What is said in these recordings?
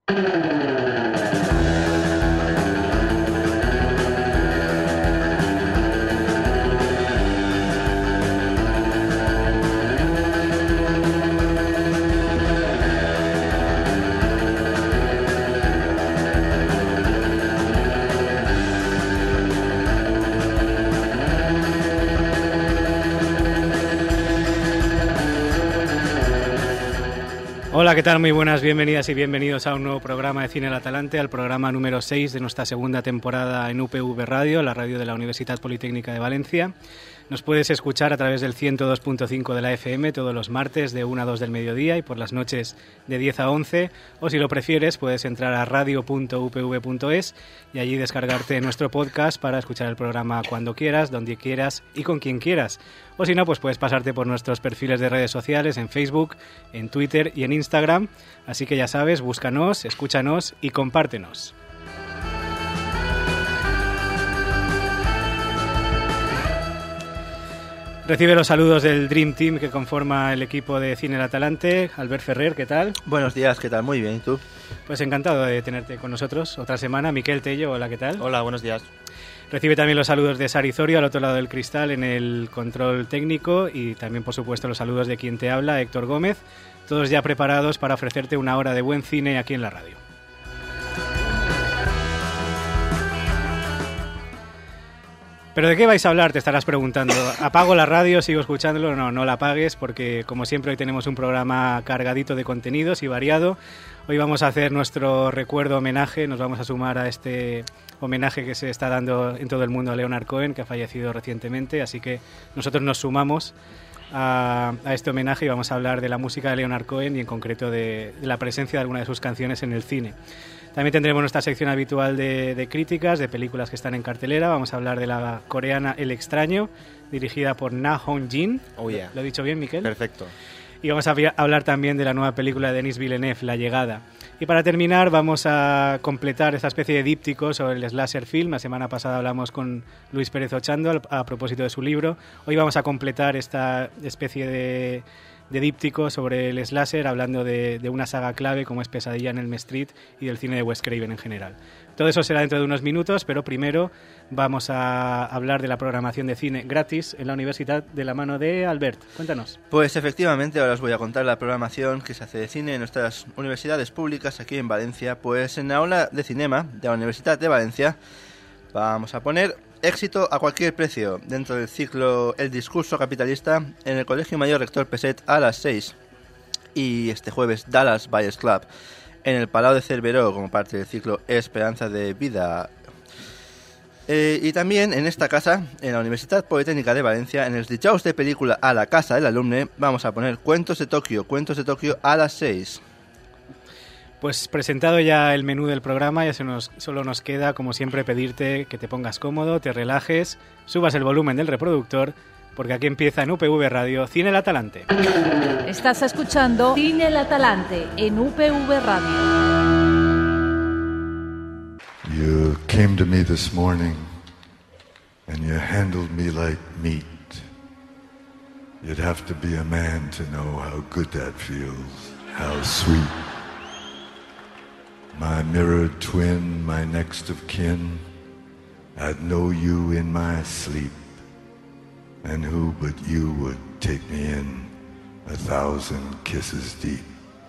Hola, ¿qué tal? Muy buenas, bienvenidas y bienvenidos a un nuevo programa de Cine El Atalante, al programa número 6 de nuestra segunda temporada en UPV Radio, la radio de la Universidad Politécnica de Valencia. Nos puedes escuchar a través del 102.5 de la FM todos los martes de 1 a 2 del mediodía y por las noches de 10 a 11, o si lo prefieres puedes entrar a radio.upv.es y allí descargarte nuestro podcast para escuchar el programa cuando quieras, donde quieras y con quien quieras. O si no, pues puedes pasarte por nuestros perfiles de redes sociales en Facebook, en Twitter y en Instagram. Así que ya sabes, búscanos, escúchanos y compártenos. Recibe los saludos del Dream Team que conforma el equipo de Cine El Atalante. Albert Ferrer, ¿qué tal? Buenos días, ¿qué tal? Muy bien, ¿y tú? Pues encantado de tenerte con nosotros otra semana. Miquel Tello, hola, ¿qué tal? Hola, buenos días. Recibe también los saludos de Sari Zorio al otro lado del cristal en el control técnico y también, por supuesto, los saludos de quien te habla, Héctor Gómez. Todos ya preparados para ofrecerte una hora de buen cine aquí en la radio. ¿Pero de qué vais a hablar? Te estarás preguntando. ¿Apago la radio? ¿Sigo escuchándolo? No la apagues porque, como siempre, hoy tenemos un programa cargadito de contenidos y variado. Hoy vamos a hacer nuestro recuerdo homenaje, nos vamos a sumar a este homenaje que se está dando en todo el mundo a Leonard Cohen, que ha fallecido recientemente, así que nosotros nos sumamos a este homenaje y vamos a hablar de la música de Leonard Cohen y en concreto de la presencia de alguna de sus canciones en el cine. También tendremos nuestra sección habitual de críticas, de películas que están en cartelera. Vamos a hablar de la coreana El Extraño, dirigida por Na Hong-jin. Oh, yeah. ¿Lo he dicho bien, Miquel? Perfecto. Y vamos a hablar también de la nueva película de Denis Villeneuve, La Llegada. Y para terminar vamos a completar esta especie de díptico sobre el slasher film. La semana pasada hablamos con Luis Pérez Ochando a propósito de su libro. Hoy vamos a completar esta especie de díptico sobre el slasher, hablando de una saga clave como es Pesadilla en Elm Street y del cine de Wes Craven en general. Todo eso será dentro de unos minutos, pero primero vamos a hablar de la programación de cine gratis en la universidad de la mano de Albert. Cuéntanos. Pues efectivamente, ahora os voy a contar la programación que se hace de cine en nuestras universidades públicas aquí en Valencia. Pues en la aula de cinema de la Universidad de Valencia vamos a poner Éxito a cualquier precio dentro del ciclo El discurso capitalista en el Colegio Mayor Rector Peset a las 6 y este jueves Dallas Buyers Club en el Palau de Cerveró como parte del ciclo Esperanza de Vida. Y también en esta casa, en la Universidad Politécnica de Valencia, en el Dijous de Película a la Casa del Alumne, vamos a poner Cuentos de Tokio a las 6. Pues presentado ya el menú del programa, ya solo nos queda, como siempre, pedirte que te pongas cómodo, te relajes, subas el volumen del reproductor, porque aquí empieza en UPV Radio Cine El Atalante. Estás escuchando Cine El Atalante en UPV Radio. You came to me this morning and you handled me like meat. You'd have to be a man to know how good that feels, how sweet. My mirrored twin, my next of kin, I'd know you in my sleep, and who but you would take me in 1,000 kisses deep.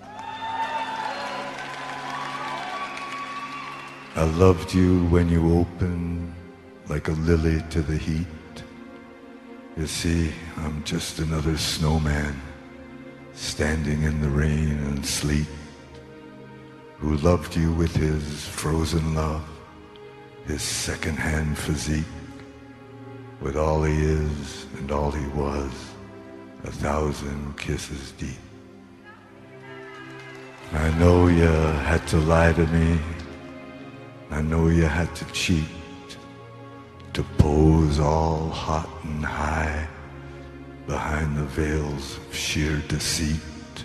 I loved you when you opened like a lily to the heat. You see, I'm just another snowman standing in the rain and sleet, who loved you with his frozen love, his second-hand physique, with all he is and all he was, 1,000 kisses deep. I know you had to lie to me, I know you had to cheat, to pose all hot and high behind the veils of sheer deceit.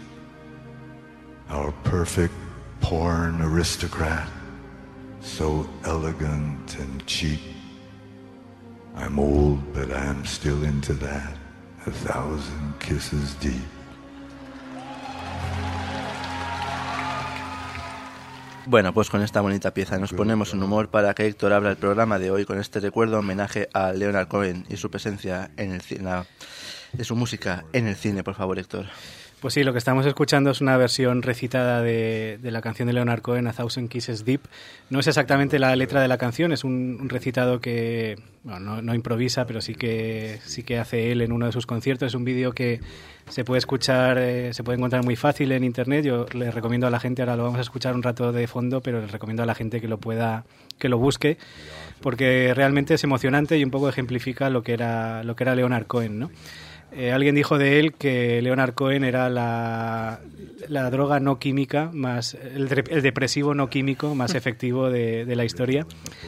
Our perfect porn aristocrat, so elegant and cheap. I'm old, but I'm still into that, 1,000 kisses deep. Bueno, pues con esta bonita pieza nos ponemos en humor para que Héctor abra el programa de hoy con este recuerdo homenaje a Leonard Cohen y su presencia en el cine, de su música en el cine. Por favor, Héctor. Pues sí, lo que estamos escuchando es una versión recitada de la canción de Leonard Cohen, A Thousand Kisses Deep. No es exactamente la letra de la canción, es un recitado que bueno, no improvisa, pero sí que hace él en uno de sus conciertos. Es un vídeo que se puede escuchar, se puede encontrar muy fácil en internet. Yo le recomiendo a la gente, ahora lo vamos a escuchar un rato de fondo, pero les recomiendo a la gente que lo busque, porque realmente es emocionante y un poco ejemplifica lo que era Leonard Cohen, ¿no? Alguien dijo de él que Leonard Cohen era la droga no química más, el depresivo no químico más efectivo de la historia,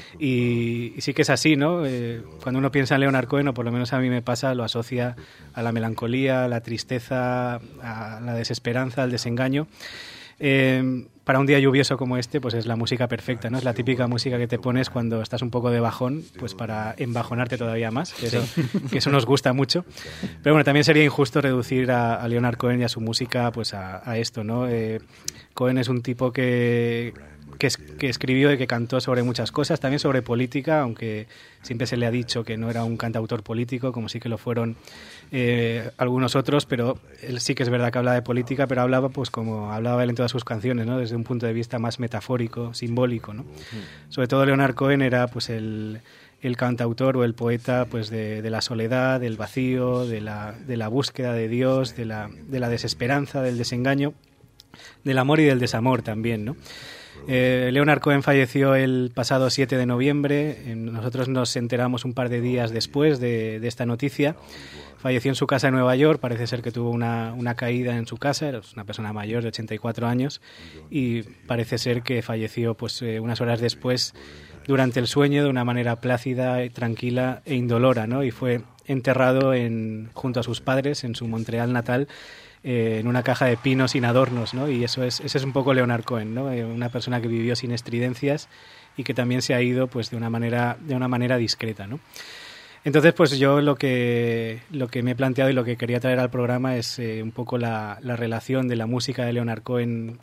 y sí que es así, ¿no? Cuando uno piensa en Leonard Cohen, o por lo menos a mí me pasa, lo asocia a la melancolía, a la tristeza, a la desesperanza, al desengaño. Para un día lluvioso como este, pues es la música perfecta, ¿no? Es la típica música que te pones cuando estás un poco de bajón, pues para embajonarte todavía más, que eso nos gusta mucho. Pero bueno, también sería injusto reducir a Leonard Cohen y a su música pues a esto, ¿no? Cohen es un tipo que escribió y que cantó sobre muchas cosas, también sobre política, aunque siempre se le ha dicho que no era un cantautor político, como sí que lo fueron algunos otros, pero él sí que es verdad que hablaba de política, pero hablaba pues como hablaba él en todas sus canciones, ¿no? Desde un punto de vista más metafórico, simbólico, ¿no? Sobre todo Leonard Cohen era pues el cantautor o el poeta pues de la soledad, del vacío, de la búsqueda de Dios, de la desesperanza, del desengaño, del amor y del desamor también, ¿no? Leonard Cohen falleció el pasado 7 de noviembre. Nosotros nos enteramos un par de días después de esta noticia. Falleció en su casa en Nueva York. Parece ser que tuvo una caída en su casa. Era una persona mayor de 84 años y parece ser que falleció pues unas horas después durante el sueño, de una manera plácida, tranquila e indolora, ¿no? Y fue enterrado junto a sus padres en su Montreal natal, en una caja de pino sin adornos, ¿no? Y ese es un poco Leonard Cohen, ¿no? Una persona que vivió sin estridencias y que también se ha ido pues de una manera discreta, ¿no? Entonces, pues yo lo que me he planteado y lo que quería traer al programa es un poco la relación de la música de Leonard Cohen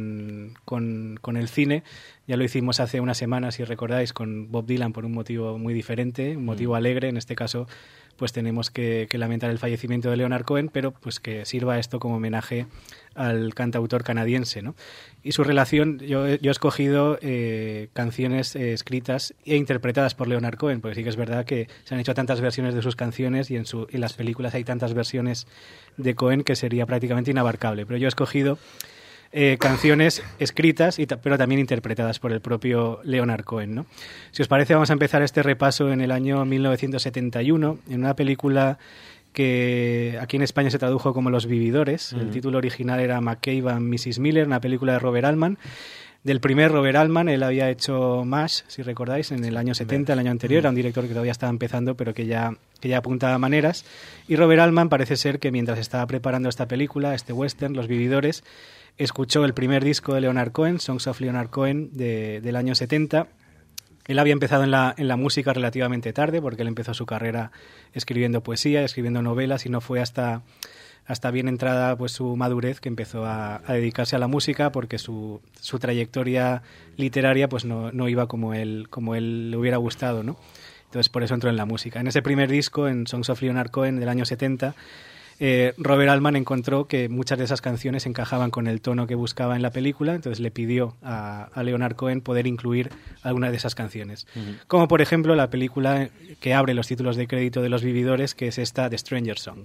con el cine. Ya lo hicimos hace unas semanas, si recordáis, con Bob Dylan por un motivo muy diferente, un motivo alegre. En este caso, pues tenemos que lamentar el fallecimiento de Leonard Cohen, pero pues que sirva esto como homenaje al cantautor canadiense, ¿no? Y su relación, yo he escogido canciones escritas e interpretadas por Leonard Cohen, porque sí que es verdad que se han hecho tantas versiones de sus canciones y en las películas hay tantas versiones de Cohen que sería prácticamente inabarcable. Pero yo he escogido canciones escritas pero también interpretadas por el propio Leonard Cohen, ¿no? Si os parece, vamos a empezar este repaso en el año 1971, en una película que aquí en España se tradujo como Los Vividores. El título original era McCabe and Mrs. Miller, una película de Robert Altman. Del primer Robert Altman, él había hecho MASH, si recordáis, en el año 70, el año anterior. Era un director que todavía estaba empezando, pero que ya apuntaba maneras. Y Robert Altman parece ser que mientras estaba preparando esta película, este western, Los Vividores, escuchó el primer disco de Leonard Cohen, Songs of Leonard Cohen, del año 70. Él había empezado en la música relativamente tarde, porque él empezó su carrera escribiendo poesía, escribiendo novelas, y no fue hasta bien entrada pues su madurez que empezó a dedicarse a la música, porque su trayectoria literaria pues no iba como él le hubiera gustado, ¿no? Entonces por eso entró en la música. En ese primer disco, en Songs of Leonard Cohen del año 70, Robert Altman encontró que muchas de esas canciones encajaban con el tono que buscaba en la película, entonces le pidió a Leonard Cohen poder incluir algunas de esas canciones. Como por ejemplo la película que abre los títulos de crédito de Los Vividores, que es esta, The Stranger Song.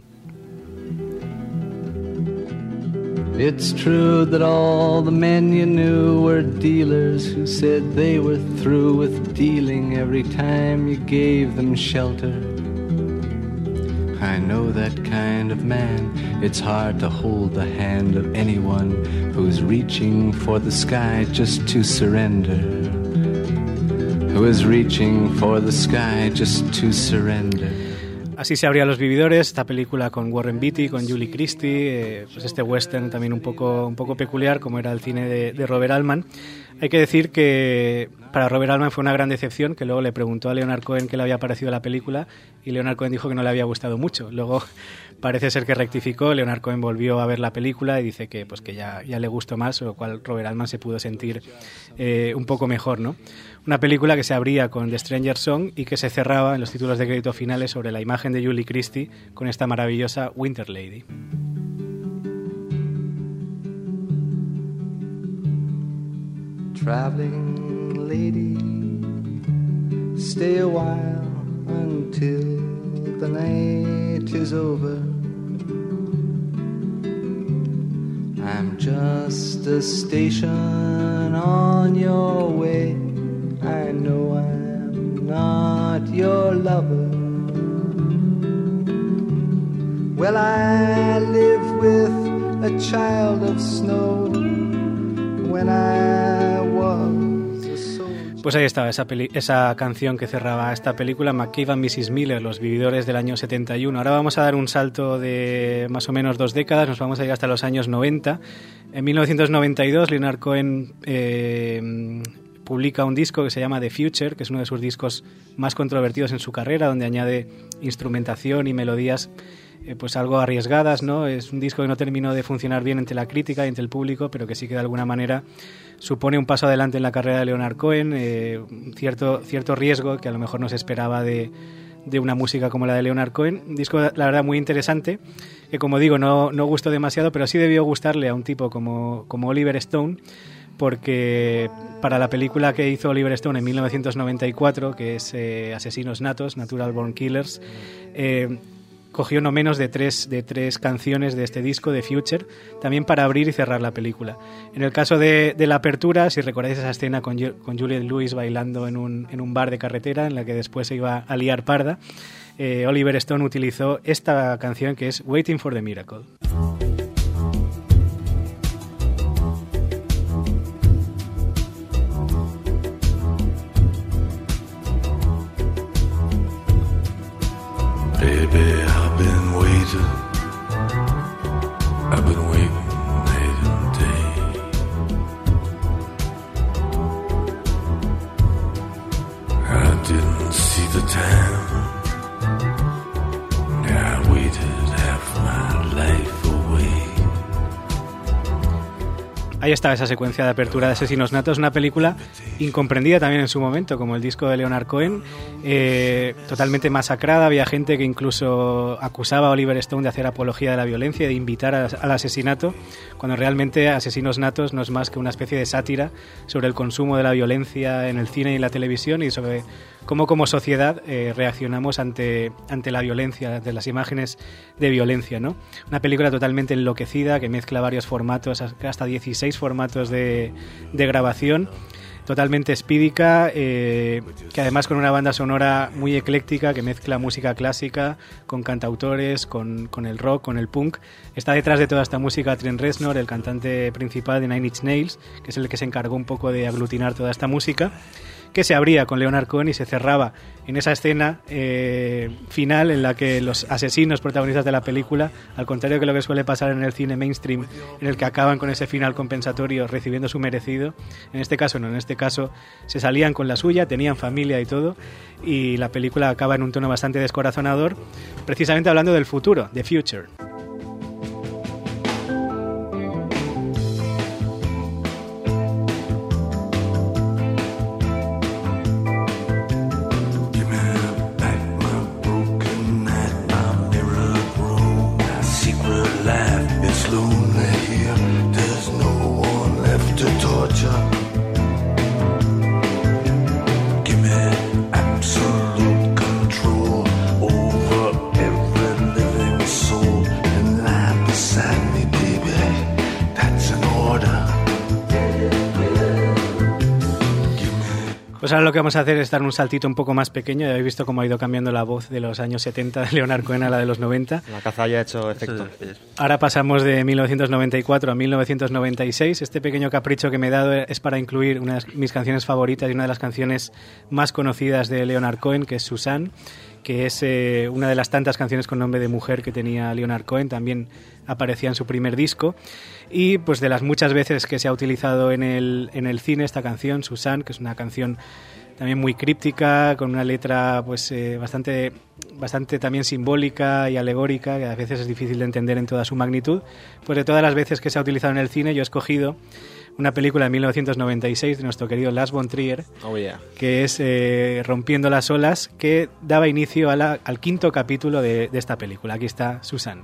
It's true that all the men you knew were dealers who said they were through with dealing every time you gave them shelter. I know that kind of man. It's hard to hold the hand of anyone who's reaching for the sky just to surrender. Who is reaching for the sky just to surrender. Así se abrían Los Vividores, esta película con Warren Beatty, con Julie Christie, pues este western también un poco peculiar, como era el cine de Robert Altman. Hay que decir que para Robert Altman fue una gran decepción, que luego le preguntó a Leonard Cohen qué le había parecido la película y Leonard Cohen dijo que no le había gustado mucho. Luego parece ser que rectificó, Leonard Cohen volvió a ver la película y dice que ya le gustó más, lo cual Robert Altman se pudo sentir un poco mejor, ¿no? Una película que se abría con The Stranger Song y que se cerraba en los títulos de crédito finales sobre la imagen de Julie Christie con esta maravillosa Winter Lady. Traveling lady, stay a while until the night is over. I'm just a station on your way. I know I'm not your lover. Well, I live with a child of snow when I was a soldier. Pues ahí estaba esa canción que cerraba esta película, McCabe and Mrs. Miller, Los vividores del año 71. Ahora vamos a dar un salto de más o menos 2 décadas, nos vamos a ir hasta los años 90. En 1992 Leonard Cohen publica un disco que se llama The Future, que es uno de sus discos más controvertidos en su carrera, donde añade instrumentación y melodías pues algo arriesgadas, ¿no? Es un disco que no terminó de funcionar bien entre la crítica y entre el público, pero que sí que de alguna manera supone un paso adelante en la carrera de Leonard Cohen, cierto riesgo que a lo mejor no se esperaba de una música como la de Leonard Cohen. Un disco, la verdad, muy interesante, que como digo, no gustó demasiado, pero sí debió gustarle a un tipo como Oliver Stone, porque para la película que hizo Oliver Stone en 1994, que es Asesinos Natos, Natural Born Killers, cogió no menos de tres canciones de este disco, de Future, también para abrir y cerrar la película. En el caso de la apertura, si recordáis esa escena con Juliette Lewis bailando en un bar de carretera, en la que después se iba a liar parda, Oliver Stone utilizó esta canción que es Waiting for the Miracle. Baby, I've been waiting night and day. I didn't see the time. I waited half my life away. Ahí estaba esa secuencia de apertura de Asesinos Natos, una película incomprendida también en su momento, como el disco de Leonard Cohen, totalmente masacrada. Había gente que incluso acusaba a Oliver Stone de hacer apología de la violencia, de invitar al asesinato, cuando realmente Asesinos Natos no es más que una especie de sátira sobre el consumo de la violencia en el cine y en la televisión y sobre cómo como sociedad reaccionamos ante la violencia, ante las imágenes de violencia, ¿no? Una película totalmente enloquecida que mezcla varios formatos, hasta 16 formatos de grabación, totalmente espídica, que además con una banda sonora muy ecléctica que mezcla música clásica con cantautores, con el rock, con el punk. Está detrás de toda esta música Trent Reznor, el cantante principal de Nine Inch Nails, que es el que se encargó un poco de aglutinar toda esta música, que se abría con Leonard Cohen y se cerraba en esa escena final en la que los asesinos protagonistas de la película, al contrario que lo que suele pasar en el cine mainstream, en el que acaban con ese final compensatorio recibiendo su merecido, en este caso no, en este caso se salían con la suya, tenían familia y todo, y la película acaba en un tono bastante descorazonador, precisamente hablando del futuro, The Future. Pues ahora lo que vamos a hacer es dar un saltito un poco más pequeño. Ya habéis visto cómo ha ido cambiando la voz de los años 70 de Leonard Cohen a la de los 90. La caza ya ha hecho efecto. Ahora pasamos de 1994 a 1996. Este pequeño capricho que me he dado es para incluir una de mis canciones favoritas y una de las canciones más conocidas de Leonard Cohen, que es Suzanne, que es una de las tantas canciones con nombre de mujer que tenía Leonard Cohen, también aparecía en su primer disco. Y pues de las muchas veces que se ha utilizado en el cine esta canción, Suzanne, que es una canción también muy críptica, con una letra pues bastante también simbólica y alegórica, que a veces es difícil de entender en toda su magnitud. Pues de todas las veces que se ha utilizado en el cine, yo he escogido una película de 1996 de nuestro querido Lars von Trier, que es Rompiendo las olas, que daba inicio al quinto capítulo de esta película. Aquí está Suzanne.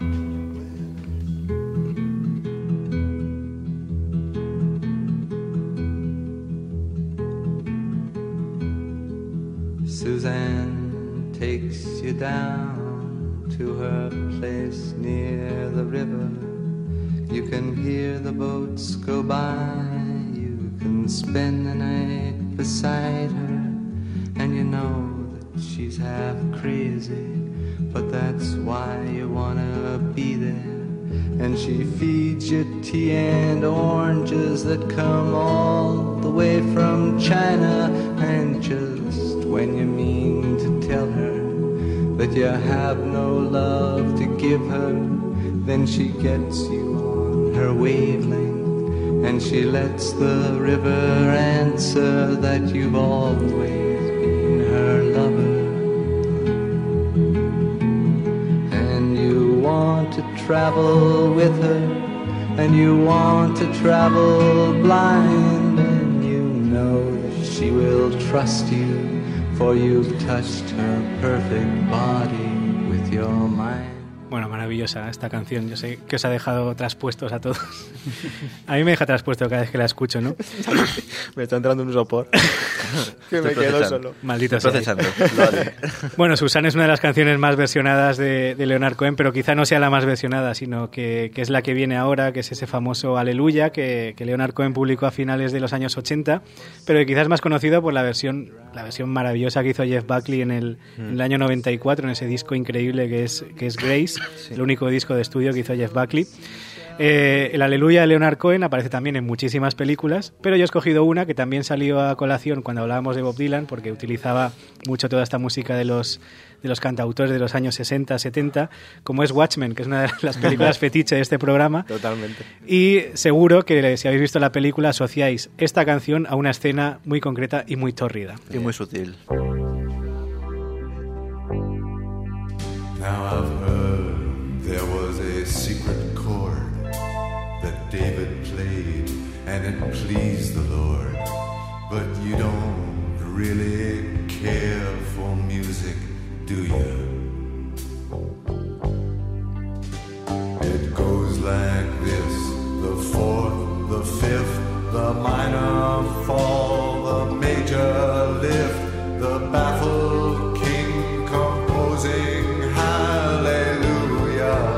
Suzanne takes you down to her place near the river. You can hear the boats go by. You can spend the night beside her. And you know that she's half crazy, but that's why you wanna be there. And she feeds you tea and oranges that come all the way from China. And just when you mean to tell her that you have no love to give her, then she gets you on her wavelength, and she lets the river answer that you've always been her lover. And you want to travel with her, and you want to travel blind, and you know that she will trust you, for you've touched her perfect body with your mind. Bueno, maravillosa esta canción. Yo sé que os ha dejado traspuestos a todos. A mí me deja traspuesto cada vez que la escucho, ¿no? Me está entrando un sopor. Que me quedo solo. Maldito sea. Procesando. Bueno, Suzanne es una de las canciones más versionadas de Leonard Cohen, pero quizá no sea la más versionada, sino que es la que viene ahora, que es ese famoso Aleluya que Leonard Cohen publicó a finales de los años 80, pero que quizás es más conocido por la versión maravillosa que hizo Jeff Buckley en el año 94, en ese disco increíble que es Grace, el único disco de estudio que hizo Jeff Buckley. El Aleluya de Leonard Cohen aparece también en muchísimas películas, pero yo he escogido una que también salió a colación cuando hablábamos de Bob Dylan, porque utilizaba mucho toda esta música de los cantautores de los años 60, 70, como es Watchmen, que es una de las películas fetiche de este programa. Totalmente. Y seguro que si habéis visto la película asociáis esta canción a una escena muy concreta y muy tórrida. Y muy sutil. Now I've heard there was a secret chord that David played and it pleased the Lord. But you don't really care for music, do you? It goes like this: the fourth, the fifth, the minor fall, the major lift, the baffled king composing hallelujah.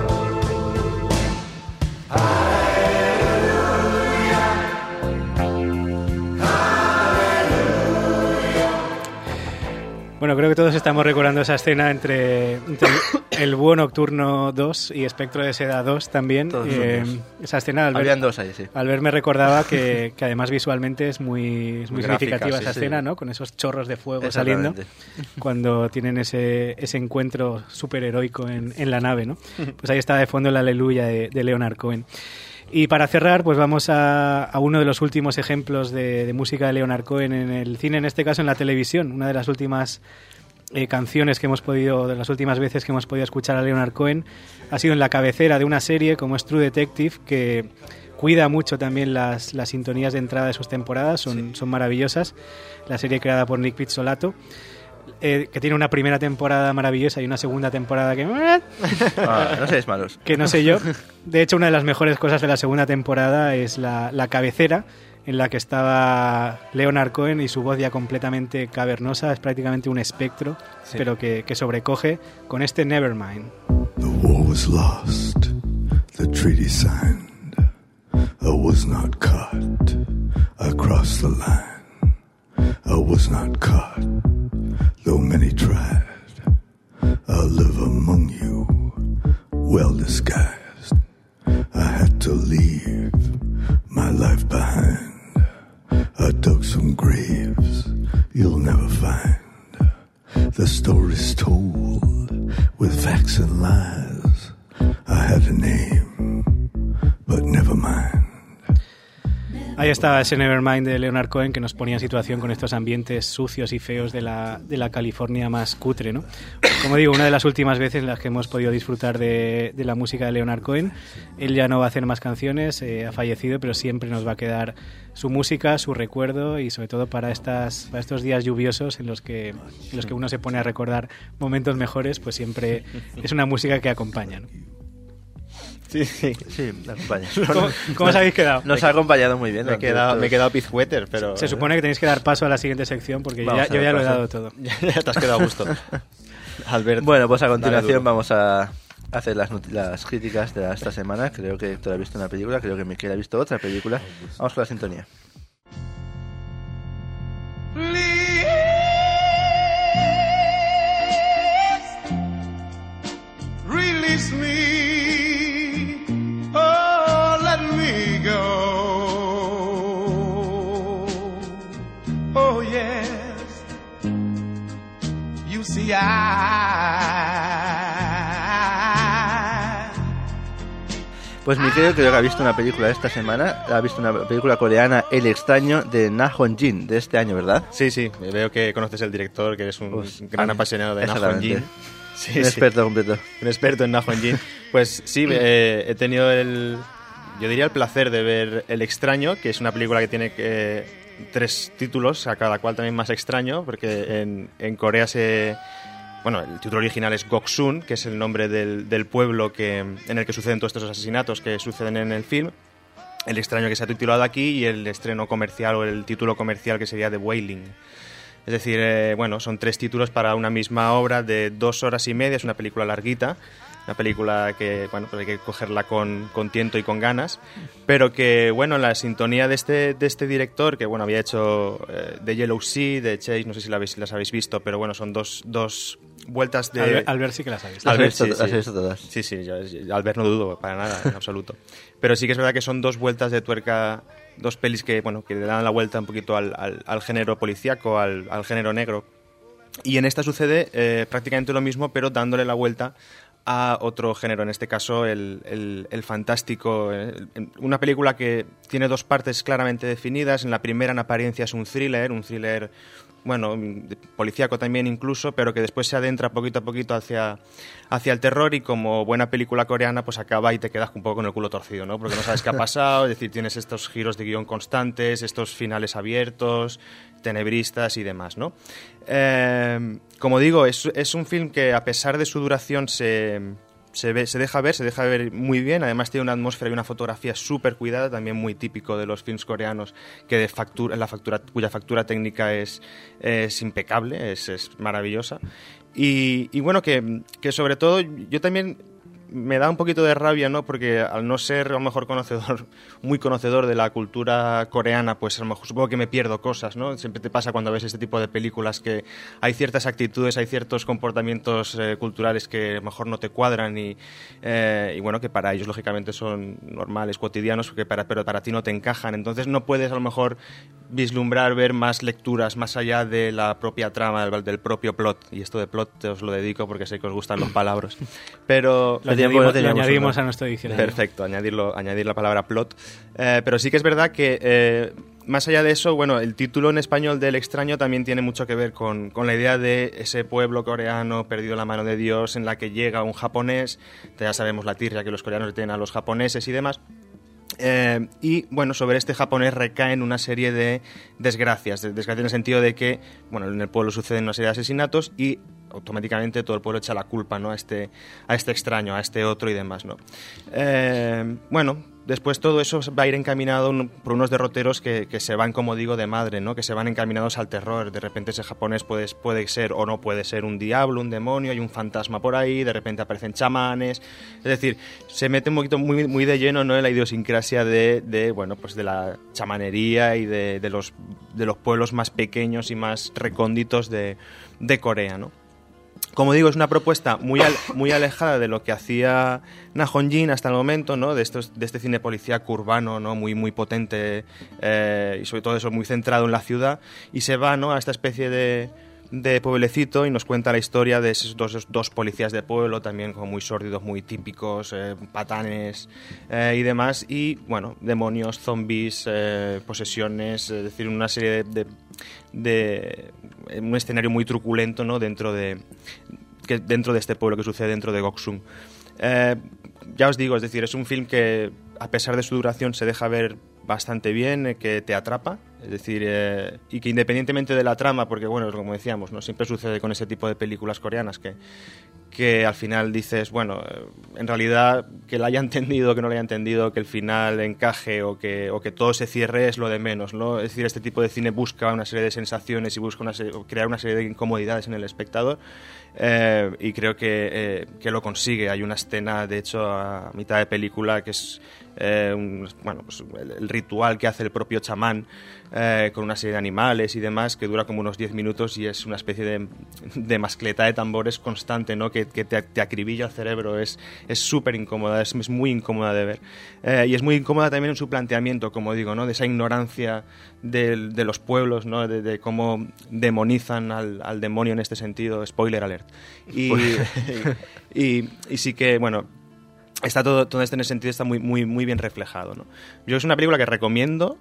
Bueno, creo que todos estamos recordando esa escena entre el Búho Nocturno 2 y Espectro de Seda 2 también. Esa escena, Habían dos ahí, sí. Al ver me recordaba que además visualmente es muy significativa gráfica, esa sí, escena, sí. ¿no? Con esos chorros de fuego saliendo cuando tienen ese encuentro superheroico en la nave, ¿no? Pues ahí está de fondo el Aleluya de Leonard Cohen. Y para cerrar, pues vamos a uno de los últimos ejemplos de música de Leonard Cohen en el cine, en este caso en la televisión. Una de las últimas canciones que hemos podido, de las últimas veces que hemos podido escuchar a Leonard Cohen, ha sido en la cabecera de una serie como es True Detective, que cuida mucho también las sintonías de entrada de sus temporadas, son maravillosas. La serie creada por Nick Pizzolatto. Que tiene una primera temporada maravillosa y una segunda temporada que... no seáis malos. Que no sé yo. De hecho, una de las mejores cosas de la segunda temporada es la cabecera, en la que estaba Leonard Cohen y su voz ya completamente cavernosa, es prácticamente un espectro, sí, pero que sobrecoge con este Nevermind. The war was lost, the treaty signed, I was not caught, I crossed the line, I was not caught. Though many tried, I'll live among you, well disguised. I had to leave my life behind. I dug some graves you'll never find. the story's told with facts and lies. I have a name, but never mind. Ahí estaba ese Nevermind de Leonard Cohen que nos ponía en situación con estos ambientes sucios y feos de la California más cutre, ¿no? Como digo, una de las últimas veces en las que hemos podido disfrutar de la música de Leonard Cohen. Él ya no va a hacer más canciones, ha fallecido, pero siempre nos va a quedar su música, su recuerdo y sobre todo para estos días lluviosos en los que uno se pone a recordar momentos mejores, pues siempre es una música que acompaña, ¿no? Sí, me acompaña. ¿Cómo os habéis quedado? Nos ha acompañado muy bien. Me he quedado pizwetter, pero... Se supone que tenéis que dar paso a la siguiente sección porque yo ya lo he dado todo. Ya te has quedado a gusto. Albert, bueno, pues a continuación vamos a hacer las críticas de esta semana. Creo que Héctor ha visto una película, creo que Miquel ha visto otra película. Vamos con la sintonía. Release me, oh, let me go. Oh, yes, you see, Pues Miquel creo que ha visto una película esta semana. Ha visto una película coreana, El extraño, de Na Hong-jin, de este año, ¿verdad? Sí, veo que conoces el director, que eres un gran apasionado de Na Hong-jin. Sí, experto completo. Un experto en Na Hong-jin. Pues sí, he tenido el placer de ver El extraño, que es una película que tiene 3 títulos, a cada cual también más extraño, porque en Corea el título original es Goksun, que es el nombre del pueblo en el que suceden todos estos asesinatos que suceden en el film. El extraño que se ha titulado aquí y el estreno comercial o el título comercial que sería The Wailing. Es decir, son 3 títulos para una misma obra de 2 horas y media. Es una película larguita, una película que pues hay que cogerla con tiento y con ganas, pero que la sintonía de este director, que había hecho The Yellow Sea, de Chase, no sé si las habéis visto, pero son dos vueltas de... Albert sí que las ha visto. Albert, sí. Las he visto todas. Sí, Albert no dudo para nada, en absoluto. Pero sí que es verdad que son 2 vueltas de tuerca, 2 pelis que le dan la vuelta un poquito al género policíaco, al género negro. Y en esta sucede prácticamente lo mismo, pero dándole la vuelta a otro género, en este caso el fantástico. Una película que tiene 2 partes claramente definidas. En la primera, en apariencia, es un thriller policíaco también incluso, pero que después se adentra poquito a poquito hacia el terror, y como buena película coreana pues acaba y te quedas un poco con el culo torcido, ¿no? Porque no sabes qué ha pasado, es decir, tienes estos giros de guión constantes, estos finales abiertos, tenebristas y demás, ¿no? Como digo, es un film que a pesar de su duración se deja ver muy bien. Además tiene una atmósfera y una fotografía súper cuidada, también muy típico de los films coreanos, que cuya factura técnica es impecable, es maravillosa. Y que sobre todo yo también me da un poquito de rabia, ¿no? Porque al no ser a lo mejor muy conocedor de la cultura coreana, pues a lo mejor supongo que me pierdo cosas, ¿no? Siempre te pasa cuando ves este tipo de películas que hay ciertas actitudes, hay ciertos comportamientos culturales que a lo mejor no te cuadran y que para ellos lógicamente son normales, cotidianos, pero para ti no te encajan. Entonces no puedes a lo mejor vislumbrar, ver más lecturas más allá de la propia trama, del propio plot. Y esto de plot os lo dedico porque sé que os gustan los palabras. Pero lo añadimos a nuestro diccionario. Perfecto, añadir la palabra plot. Pero sí que es verdad que más allá de eso, el título en español del extraño también tiene mucho que ver con la idea de ese pueblo coreano perdido en la mano de Dios, en la que llega un japonés, ya sabemos la tirria que los coreanos tienen a los japoneses y demás. Sobre este japonés recaen una serie de desgracias en el sentido de que en el pueblo suceden una serie de asesinatos y automáticamente todo el pueblo echa la culpa, ¿no? a este extraño, a este otro y demás, ¿no? Después todo eso va a ir encaminado por unos derroteros que se van, como digo, de madre, ¿no? Que se van encaminados al terror. De repente ese japonés puede ser o no puede ser un diablo, un demonio, hay un fantasma por ahí, de repente aparecen chamanes. Es decir, se mete un poquito muy, muy de lleno, ¿no? En la idiosincrasia de la chamanería y de los pueblos más pequeños y más recónditos de Corea, ¿no? Como digo, es una propuesta muy alejada de lo que hacía Na Hong-jin hasta el momento, ¿no? De este cine policíaco urbano, ¿no? Muy, muy potente y sobre todo eso muy centrado en la ciudad, y se va, ¿no? A esta especie de de pueblecito y nos cuenta la historia de esos dos policías de pueblo, también como muy sórdidos, muy típicos, patanes y demás, y bueno, demonios, zombies, posesiones, es decir, una serie de un escenario muy truculento, ¿no? dentro de este pueblo, que sucede dentro de Goksun. Ya os digo, es decir, es un film que a pesar de su duración se deja ver bastante bien, que te atrapa, es decir, y que independientemente de la trama, porque bueno, como decíamos, no siempre sucede con ese tipo de películas coreanas que al final dices, bueno, en realidad que la haya entendido, que no la haya entendido, que el final encaje o que todo se cierre es lo de menos, ¿no? Es decir, este tipo de cine busca una serie de sensaciones y busca crear una serie de incomodidades en el espectador, y creo que lo consigue. Hay una escena, de hecho, a mitad de película que es pues el ritual que hace el propio chamán con una serie de animales y demás, que dura como unos 10 minutos y es una especie de mascleta de tambores constante, ¿no? que te acribilla el cerebro. Es súper incómoda, es muy incómoda de ver, y es muy incómoda también en su planteamiento, como digo, ¿no? De esa ignorancia de los pueblos, ¿no? De cómo demonizan al demonio en este sentido. Spoiler alert. Y sí que, bueno, está todo esto en ese sentido está muy bien reflejado, ¿no? Yo creo que es una película que recomiendo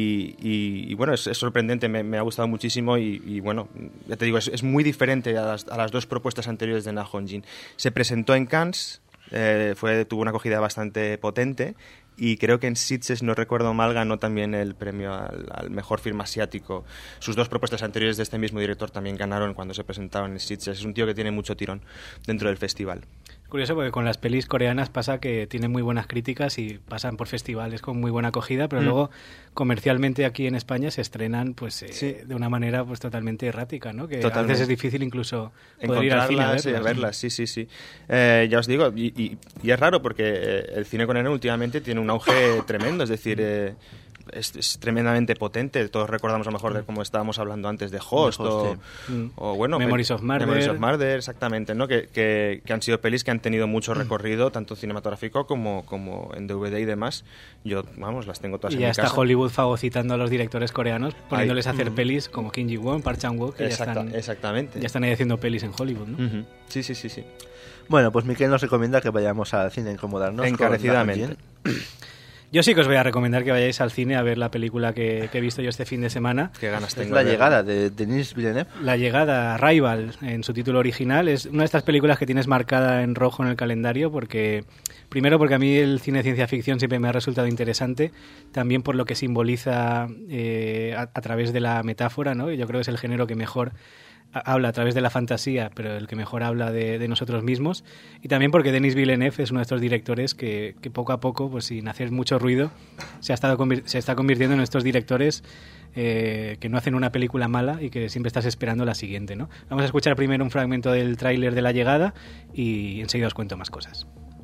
y bueno, es sorprendente, me ha gustado muchísimo y bueno, ya te digo, es muy diferente a las dos propuestas anteriores de Na Hong-jin. Se presentó en Cannes, tuvo una acogida bastante potente, y creo que en Sitges, no recuerdo mal, ganó también el premio al mejor film asiático. Sus dos propuestas anteriores de este mismo director también ganaron cuando se presentaban en Sitges. Es un tío que tiene mucho tirón dentro del festival. Curioso, porque con las pelis coreanas pasa que tienen muy buenas críticas y pasan por festivales con muy buena acogida, pero luego comercialmente aquí en España se estrenan pues de una manera pues totalmente errática, ¿no? Que a veces es difícil incluso poder ir al cine a verlas. Sí. Ya os digo, y es raro porque el cine coreano últimamente tiene un auge tremendo, es decir, es tremendamente potente. Todos recordamos a lo mejor de cómo estábamos hablando antes de Host o bueno, Memories of Murder, exactamente, ¿no? Que han sido pelis que han tenido mucho recorrido, tanto cinematográfico como en DVD y demás. Yo, vamos, las tengo todas en mi casa. Y ya está Hollywood fagocitando a los directores coreanos, poniéndoles a hacer pelis como Kim Ji-won, Park Chan-wook, que exactamente. Ya están ahí haciendo pelis en Hollywood, ¿no? Sí. Bueno, pues Miquel nos recomienda que vayamos al cine a incomodarnos encarecidamente. Yo sí que os voy a recomendar que vayáis al cine a ver la película que he visto yo este fin de semana. Qué ganas tengo. La llegada de Denis Villeneuve. La llegada, Arrival, en su título original. Es una de estas películas que tienes marcada en rojo en el calendario porque a mí el cine de ciencia ficción siempre me ha resultado interesante, también por lo que simboliza a través de la metáfora, ¿no? Yo creo que es el género que mejor habla a través de la fantasía, pero el que mejor habla de nosotros mismos, y también porque Denis Villeneuve es uno de estos directores que poco a poco, pues sin hacer mucho ruido, se está convirtiendo en estos directores que no hacen una película mala y que siempre estás esperando la siguiente, ¿no? Vamos a escuchar primero un fragmento del tráiler de La llegada y enseguida os cuento más cosas.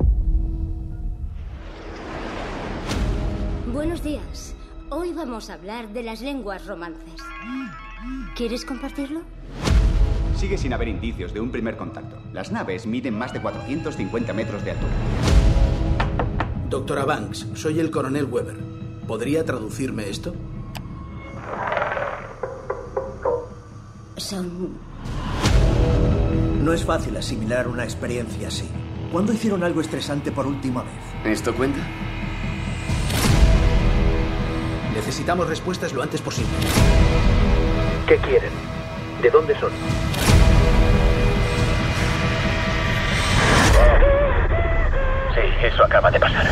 Buenos días. Hoy vamos a hablar de las lenguas romances. ¿Quieres compartirlo? Sigue sin haber indicios de un primer contacto. Las naves miden más de 450 metros de altura. Doctora Banks, soy el coronel Weber. ¿Podría traducirme esto? No es fácil asimilar una experiencia así. ¿Cuándo hicieron algo estresante por última vez? ¿Esto cuenta? Necesitamos respuestas lo antes posible. ¿Qué quieren? ¿De dónde son? Sí, eso acaba de pasar.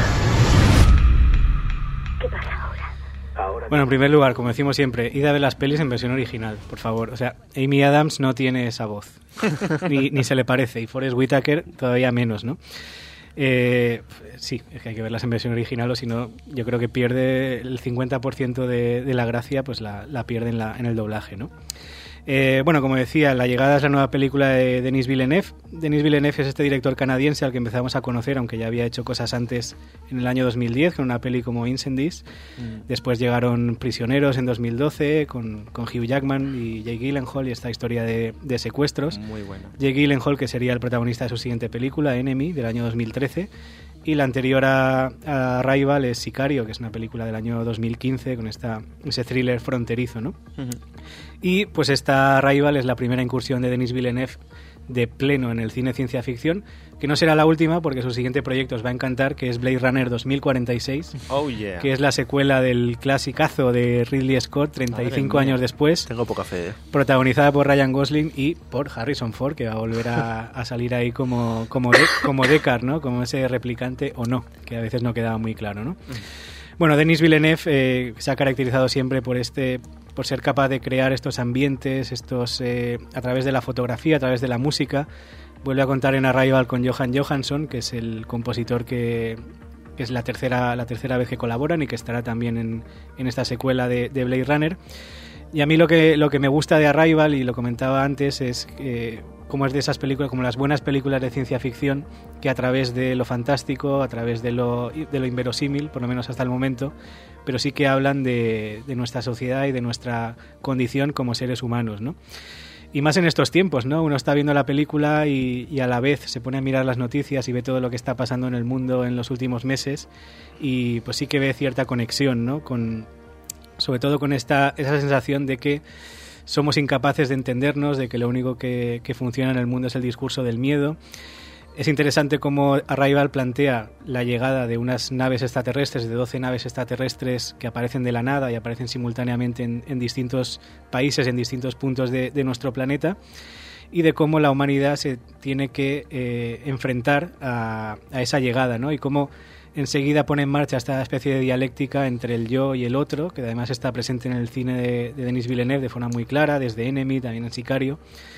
¿Qué pasa ahora? Bueno, en primer lugar, como decimos siempre, id a ver las pelis en versión original, por favor. O sea, Amy Adams no tiene esa voz, ni se le parece, y Forest Whitaker todavía menos, ¿no? Sí, es que hay que verlas en versión original, o si no, yo creo que pierde el 50% de la gracia, pues la pierde en el doblaje, ¿no? Bueno, como decía, La llegada es la nueva película de Denis Villeneuve. Denis Villeneuve es este director canadiense al que empezamos a conocer, aunque ya había hecho cosas antes en el año 2010, con una peli como Incendies. Después llegaron Prisioneros en 2012, con Hugh Jackman y Jake Gyllenhaal, y esta historia de secuestros. Muy buena. Jake Gyllenhaal, que sería el protagonista de su siguiente película, Enemy, del año 2013. y la anterior a Arrival es Sicario, que es una película del año 2015 con ese thriller fronterizo, ¿no? Y pues esta Arrival es la primera incursión de Denis Villeneuve de pleno en el cine ciencia ficción, que no será la última porque su siguiente proyecto os va a encantar, que es Blade Runner 2046, que es la secuela del clasicazo de Ridley Scott 35 años después. Tengo poca fe. Protagonizada por Ryan Gosling y por Harrison Ford, que va a volver a salir ahí como Deckard, ¿no? Como ese replicante o no, que a veces no quedaba muy claro, ¿no? Bueno, Denis Villeneuve se ha caracterizado siempre por ser capaz de crear estos ambientes, a través de la fotografía, a través de la música. Vuelve a contar en Arrival con Johan Johansson, que es el compositor que es la tercera vez que colaboran y que estará también en esta secuela de Blade Runner. Y a mí lo que me gusta de Arrival, y lo comentaba antes, es cómo es de esas películas, como las buenas películas de ciencia ficción, que a través de lo fantástico, a través de lo inverosímil, por lo menos hasta el momento, pero sí que hablan de nuestra sociedad y de nuestra condición como seres humanos, ¿no? Y más en estos tiempos, ¿no? Uno está viendo la película y a la vez se pone a mirar las noticias y ve todo lo que está pasando en el mundo en los últimos meses, y pues sí que ve cierta conexión, ¿no? Sobre todo con esa sensación de que somos incapaces de entendernos, de que lo único que funciona en el mundo es el discurso del miedo. Es interesante cómo Arrival plantea la llegada de unas naves extraterrestres, de 12 naves extraterrestres que aparecen de la nada y aparecen simultáneamente en distintos países, en distintos puntos de nuestro planeta, y de cómo la humanidad se tiene que enfrentar a esa llegada, ¿no? Y cómo enseguida pone en marcha esta especie de dialéctica entre el yo y el otro, que además está presente en el cine de Denis Villeneuve de forma muy clara, desde Enemy, también en Sicario,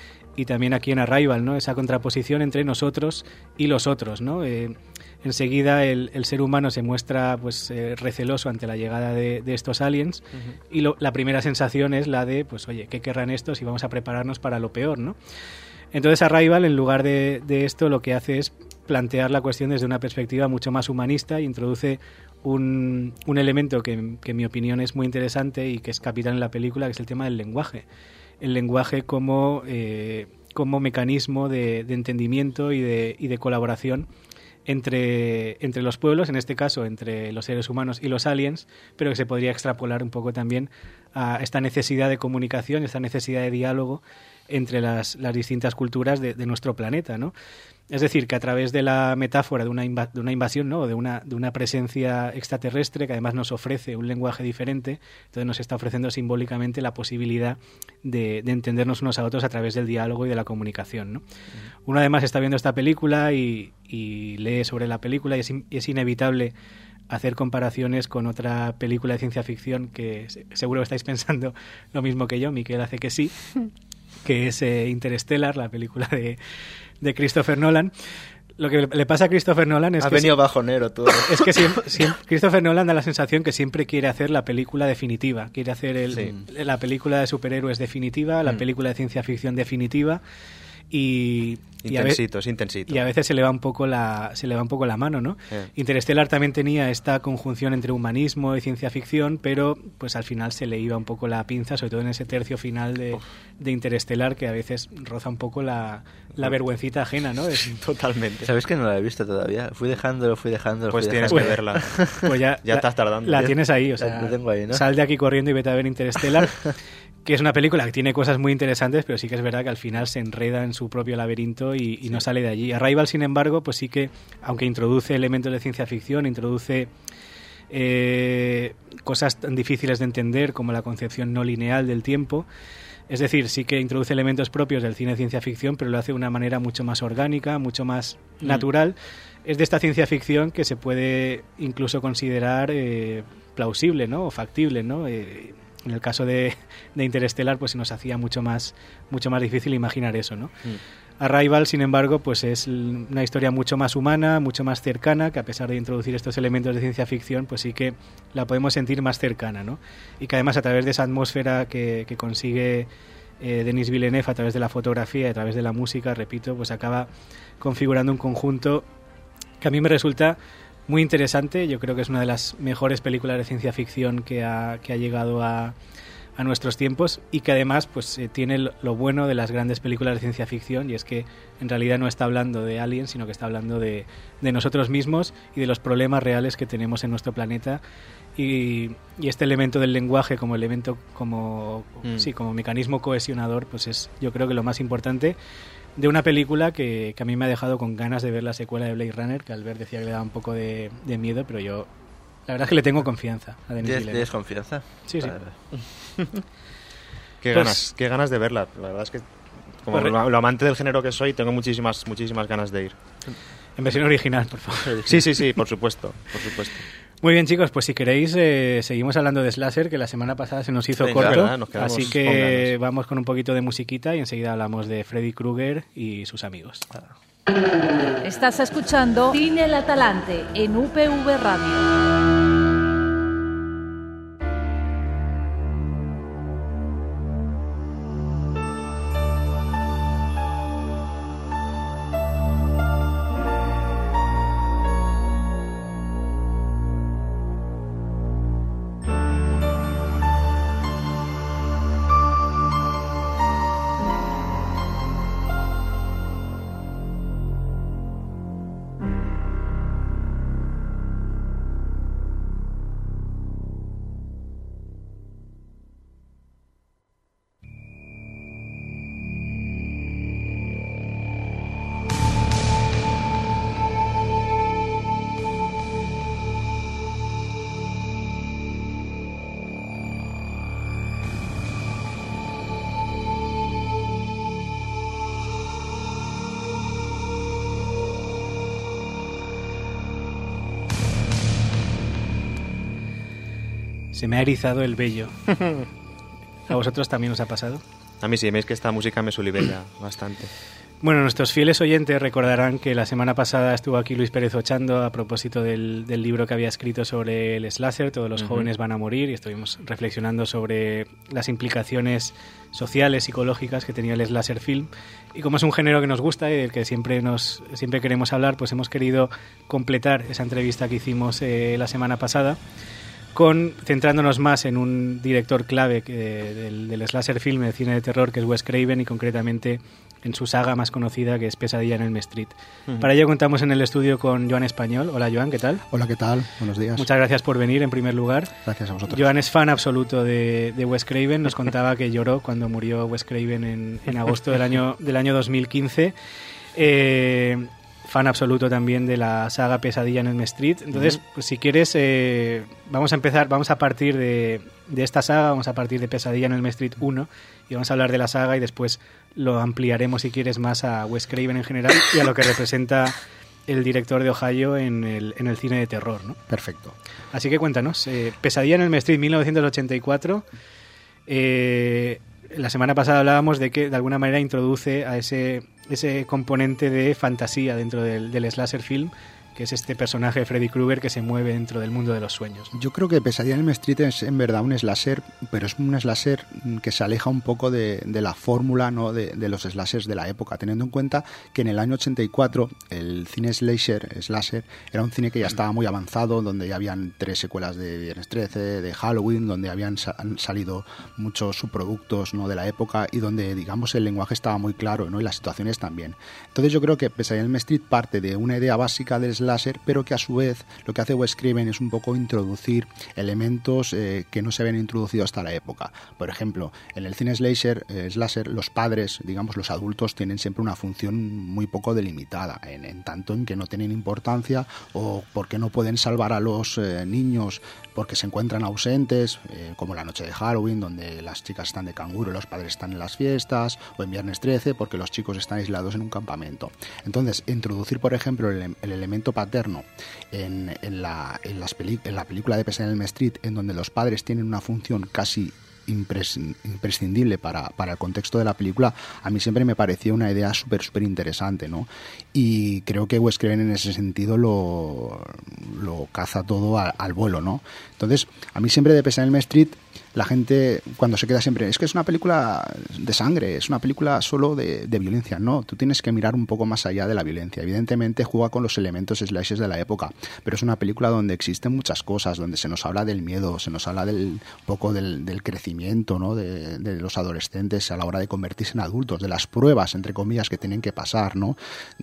y también aquí en Arrival, ¿no? Esa contraposición entre nosotros y los otros, ¿no? Enseguida el ser humano se muestra pues receloso ante la llegada de estos aliens, y la primera sensación es la de, pues oye, ¿qué querrán estos? Y vamos a prepararnos para lo peor, ¿no? Entonces Arrival, en lugar de esto, lo que hace es plantear la cuestión desde una perspectiva mucho más humanista, e introduce un elemento que en mi opinión es muy interesante y que es capital en la película, que es el tema del lenguaje. El lenguaje como mecanismo de entendimiento y de colaboración entre los pueblos, en este caso entre los seres humanos y los aliens, pero que se podría extrapolar un poco también a esta necesidad de comunicación, esta necesidad de diálogo entre las distintas culturas de nuestro planeta, ¿no? Es decir, que a través de la metáfora de una invasión, ¿no? de una presencia extraterrestre, que además nos ofrece un lenguaje diferente, entonces nos está ofreciendo simbólicamente la posibilidad de entendernos unos a otros a través del diálogo y de la comunicación, ¿no? Uno además está viendo esta película y lee sobre la película, y es inevitable hacer comparaciones con otra película de ciencia ficción que seguro que estáis pensando lo mismo que yo, Miquel hace que sí, que es Interstellar, la película de Christopher Nolan. Lo que le pasa a Christopher Nolan es que... Ha venido bajonero todo. Es que Christopher Nolan da la sensación que siempre quiere hacer la película definitiva. Quiere hacer la película de superhéroes definitiva, la película de ciencia ficción definitiva. Y es intensito. Y a veces se le va un poco la mano, ¿no? Interstellar también tenía esta conjunción entre humanismo y ciencia ficción, pero pues al final se le iba un poco la pinza, sobre todo en ese tercio final de Interstellar, que a veces roza un poco la vergüencita ajena, ¿no? Totalmente. ¿Sabes que no la he visto todavía? Fui dejándolo. Pues tienes que verla. Pues ya estás tardando. La tienes ahí, o sea, la tengo ahí, ¿no? Sal de aquí corriendo y vete a ver Interstellar. Que es una película que tiene cosas muy interesantes, pero sí que es verdad que al final se enreda en su propio laberinto y no sale de allí. Arrival, sin embargo, pues sí que, aunque introduce elementos de ciencia ficción, introduce cosas tan difíciles de entender como la concepción no lineal del tiempo, es decir, sí que introduce elementos propios del cine de ciencia ficción, pero lo hace de una manera mucho más orgánica, mucho más natural. Es de esta ciencia ficción que se puede incluso considerar plausible, ¿no? O factible, ¿no? En el caso de Interstellar, pues se nos hacía mucho más difícil imaginar eso, ¿no? Arrival, sin embargo, pues es una historia mucho más humana, mucho más cercana, que a pesar de introducir estos elementos de ciencia ficción, pues sí que la podemos sentir más cercana, ¿no? Y que además a través de esa atmósfera que consigue Denis Villeneuve, a través de la fotografía y a través de la música, repito, pues acaba configurando un conjunto que a mí me resulta muy interesante. Yo creo que es una de las mejores películas de ciencia ficción que ha llegado a a nuestros tiempos y que además pues tiene lo bueno de las grandes películas de ciencia ficción, y es que en realidad no está hablando de aliens, sino que está hablando de nosotros mismos y de los problemas reales que tenemos en nuestro planeta, y este elemento del lenguaje como elemento como mecanismo cohesionador, pues es, yo creo que lo más importante de una película que a mí me ha dejado con ganas de ver la secuela de Blade Runner, que Albert decía que le daba un poco de miedo, pero yo la verdad es que le tengo confianza a Denis Villeneuve. ¿Tienes confianza? Sí, sí. Qué ganas de verla. La verdad es que como lo amante del género que soy, tengo muchísimas ganas de ir. En versión original, por favor. Sí, por supuesto. Muy bien, chicos, pues si queréis seguimos hablando de slasher, que la semana pasada se nos hizo corto, verdad, nos así que vamos con un poquito de musiquita y enseguida hablamos de Freddy Krueger y sus amigos. Estás escuchando Cine El Atalante en UPV Radio. Se me ha erizado el vello. ¿A vosotros también os ha pasado? A mí sí, veis que esta música me solivella bastante. Bueno, nuestros fieles oyentes recordarán que la semana pasada estuvo aquí Luis Pérez Ochando a propósito del libro que había escrito sobre el slasher, Todos los jóvenes van a morir, y estuvimos reflexionando sobre las implicaciones sociales, psicológicas que tenía el slasher film. Y como es un género que nos gusta y del que siempre queremos hablar, pues hemos querido completar esa entrevista que hicimos la semana pasada, centrándonos más en un director clave del slasher film, del cine de terror, que es Wes Craven, y concretamente en su saga más conocida, que es Pesadilla en Elm Street. Para ello contamos en el estudio con Joan Español. Hola, Joan, ¿qué tal? Hola, ¿qué tal? Buenos días. Muchas gracias por venir, en primer lugar. Gracias a vosotros. Joan es fan absoluto de Wes Craven. Nos contaba que lloró cuando murió Wes Craven en agosto del año 2015. Fan absoluto también de la saga Pesadilla en Elm Street. Entonces, pues si quieres, vamos a partir de esta saga, vamos a partir de Pesadilla en Elm Street 1, y vamos a hablar de la saga y después lo ampliaremos, si quieres, más a Wes Craven en general y a lo que representa el director de Ohio en el cine de terror, ¿no? Perfecto. Así que cuéntanos, Pesadilla en Elm Street 1984... la semana pasada hablábamos de que de alguna manera introduce a ese componente de fantasía dentro del slasher film, que es este personaje de Freddy Krueger que se mueve dentro del mundo de los sueños. Yo creo que Pesadilla en Elm Street es en verdad un slasher, pero es un slasher que se aleja un poco de la fórmula, ¿no?, de los slashers de la época, teniendo en cuenta que en el año 84 el cine slasher era un cine que ya estaba muy avanzado, donde ya habían 3 secuelas de Viernes 13, de Halloween, donde habían salido muchos subproductos, ¿no?, de la época, y donde, digamos, el lenguaje estaba muy claro, ¿no?, y las situaciones también. Entonces yo creo que Pesadilla en Elm Street parte de una idea básica del slasher, pero que a su vez lo que hace Wes Craven es un poco introducir elementos que no se habían introducido hasta la época. Por ejemplo, en el cine slasher, los padres, digamos, los adultos, tienen siempre una función muy poco delimitada, en tanto en que no tienen importancia, o porque no pueden salvar a los niños porque se encuentran ausentes, como la noche de Halloween, donde las chicas están de canguro y los padres están en las fiestas, o en Viernes 13, porque los chicos están aislados en un campamento. Entonces, introducir, por ejemplo, el elemento paterno en la película de Pesadilla en Elm Street, en donde los padres tienen una función casi imprescindible para el contexto de la película, a mí siempre me pareció una idea súper interesante, ¿no? Y creo que Wes Craven en ese sentido lo caza todo al vuelo, ¿no? Entonces, a mí siempre de Pesadilla en Elm Street la gente cuando se queda siempre, es que es una película de sangre, es una película solo de violencia. No, tú tienes que mirar un poco más allá de la violencia. Evidentemente juega con los elementos slashers de la época, pero es una película donde existen muchas cosas, donde se nos habla del miedo, se nos habla un poco del crecimiento, ¿no? de los adolescentes a la hora de convertirse en adultos, de las pruebas, entre comillas, que tienen que pasar, ¿no?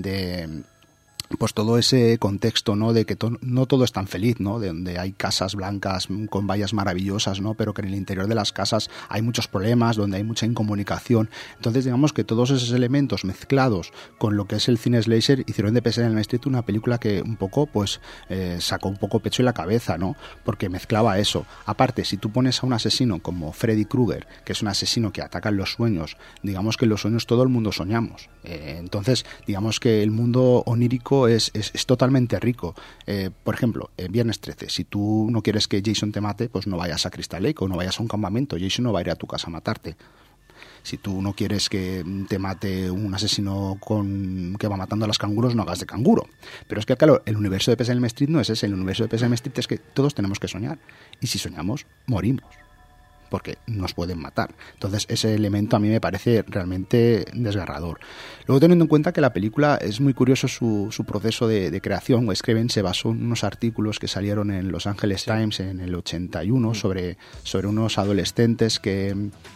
Pues todo ese contexto, ¿no? De que no todo es tan feliz, ¿no? De donde hay casas blancas con vallas maravillosas, ¿no? Pero que en el interior de las casas hay muchos problemas, donde hay mucha incomunicación. Entonces, digamos que todos esos elementos mezclados con lo que es el cine slasher hicieron de Pesadilla en Elm Street una película que un poco, pues, sacó un poco pecho y la cabeza, ¿no? Porque mezclaba eso. Aparte, si tú pones a un asesino como Freddy Krueger, que es un asesino que ataca en los sueños, digamos que en los sueños todo el mundo soñamos. Entonces, digamos que el mundo onírico es totalmente rico. Por ejemplo, en Viernes 13, si tú no quieres que Jason te mate, pues no vayas a Crystal Lake o no vayas a un campamento. Jason no va a ir a tu casa a matarte. Si tú no quieres que te mate un asesino que va matando a los canguros, no hagas de canguro. Pero es que, claro, el universo de Pesadilla en Elm Street no es ese. El universo de Pesadilla en Elm Street es que todos tenemos que soñar. Y si soñamos, morimos, porque nos pueden matar. Entonces ese elemento a mí me parece realmente desgarrador. Luego, teniendo en cuenta que la película es muy curioso su proceso de creación, Wes Craven se basó en unos artículos que salieron en Los Angeles Times en el 81 sobre unos adolescentes que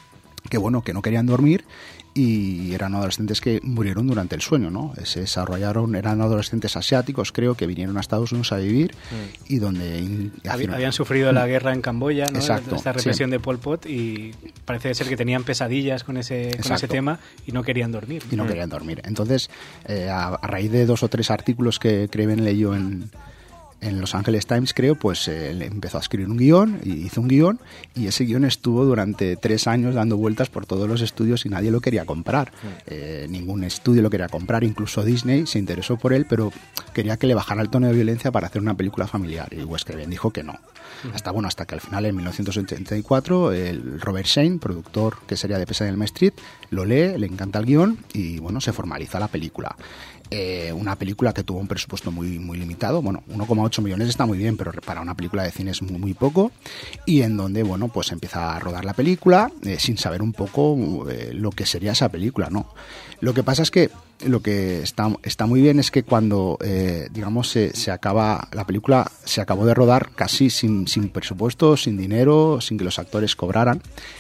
no querían dormir y eran adolescentes que murieron durante el sueño, ¿no? Se desarrollaron, eran adolescentes asiáticos, creo, que vinieron a Estados Unidos a vivir y donde habían sufrido la guerra en Camboya, ¿no? Exacto, esta represión sí. de Pol Pot, y parece ser que tenían pesadillas con ese tema y no querían dormir. Entonces, a raíz de 2 o 3 artículos que Craven leyó en Los Angeles Times, creo, pues empezó a escribir un guión, y hizo un guión, y ese guión estuvo durante 3 años dando vueltas por todos los estudios y nadie lo quería comprar. Ningún estudio lo quería comprar, incluso Disney se interesó por él, pero quería que le bajara el tono de violencia para hacer una película familiar, y Wes Craven dijo que no. Hasta que al final, en 1984, el Robert Shane, productor que sería de Pesadilla en Elm Street, lo lee, le encanta el guión y bueno, se formaliza la película. Una película que tuvo un presupuesto muy, muy limitado. Bueno, 1,8 millones está muy bien, pero para una película de cine es muy, muy poco. Y en donde, bueno, pues empieza a rodar la película sin saber un poco lo que sería esa película, ¿no? Lo que pasa es que lo que está muy bien es que cuando, digamos, se acaba la película, se acabó de rodar casi sin presupuesto, sin dinero, sin que los actores cobraran.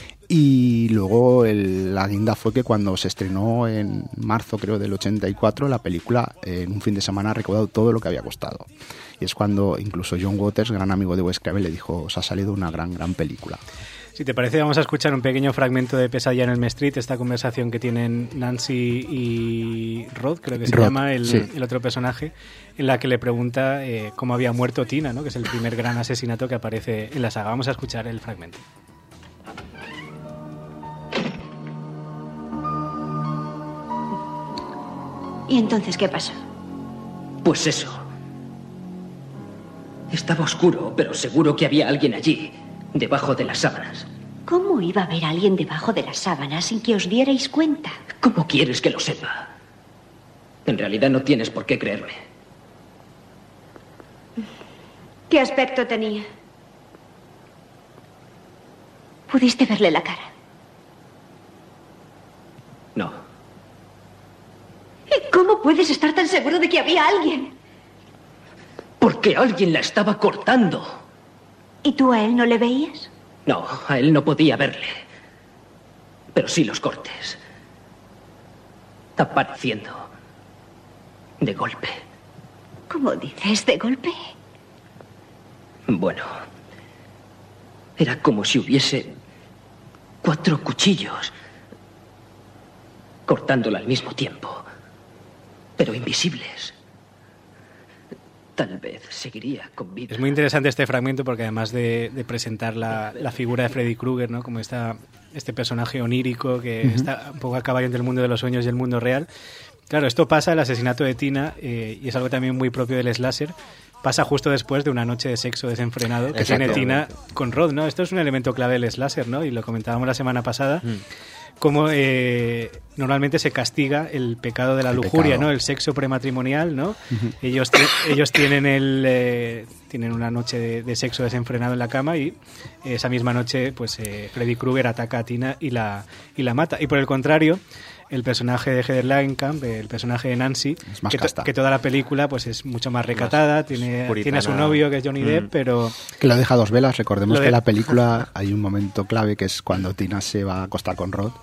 Y luego la guinda fue que cuando se estrenó en marzo, creo, del 84, la película en un fin de semana ha recaudado todo lo que había costado. Y es cuando incluso John Waters, gran amigo de Wes Craven, le dijo: os ha salido una gran película. Si te parece, vamos a escuchar un pequeño fragmento de Pesadilla en Elm Street, esta conversación que tienen Nancy y Rod, creo que se llama el otro personaje, en la que le pregunta cómo había muerto Tina, ¿no? Que es el primer gran asesinato que aparece en la saga. Vamos a escuchar el fragmento. ¿Y entonces qué pasó? Pues eso. Estaba oscuro, pero seguro que había alguien allí, debajo de las sábanas. ¿Cómo iba a haber alguien debajo de las sábanas sin que os dierais cuenta? ¿Cómo quieres que lo sepa? En realidad no tienes por qué creerme. ¿Qué aspecto tenía? ¿Pudiste verle la cara? No. ¿Y cómo puedes estar tan seguro de que había alguien? Porque alguien la estaba cortando. ¿Y tú a él no le veías? No, a él no podía verle. Pero sí los cortes. Apareciendo. De golpe. ¿Cómo dices, de golpe? Bueno. Era como si hubiese 4 cuchillos cortándola al mismo tiempo. Pero invisibles. Tal vez seguiría con vida. Es muy interesante este fragmento porque además de presentar la figura de Freddy Krueger, ¿no? Como este personaje onírico que está un poco a caballo entre el mundo de los sueños y el mundo real. Claro, esto pasa, el asesinato de Tina, y es algo también muy propio del slasher. Pasa justo después de una noche de sexo desenfrenado que tiene Tina con Rod, ¿no? Esto es un elemento clave del slasher, ¿no? Y lo comentábamos la semana pasada. cómo normalmente se castiga el pecado de la lujuria, ¿no? El sexo prematrimonial, ¿no? Ellos tienen tienen una noche de sexo desenfrenado en la cama y esa misma noche pues Freddy Krueger ataca a Tina y la mata. Y por el contrario, el personaje de Heather Langenkamp, el personaje de Nancy, que toda la película pues es mucho más recatada, tiene a su novio que es Johnny Depp, pero... Que lo deja a dos velas. Recordemos que en la película hay un momento clave que es cuando Tina se va a acostar con Rod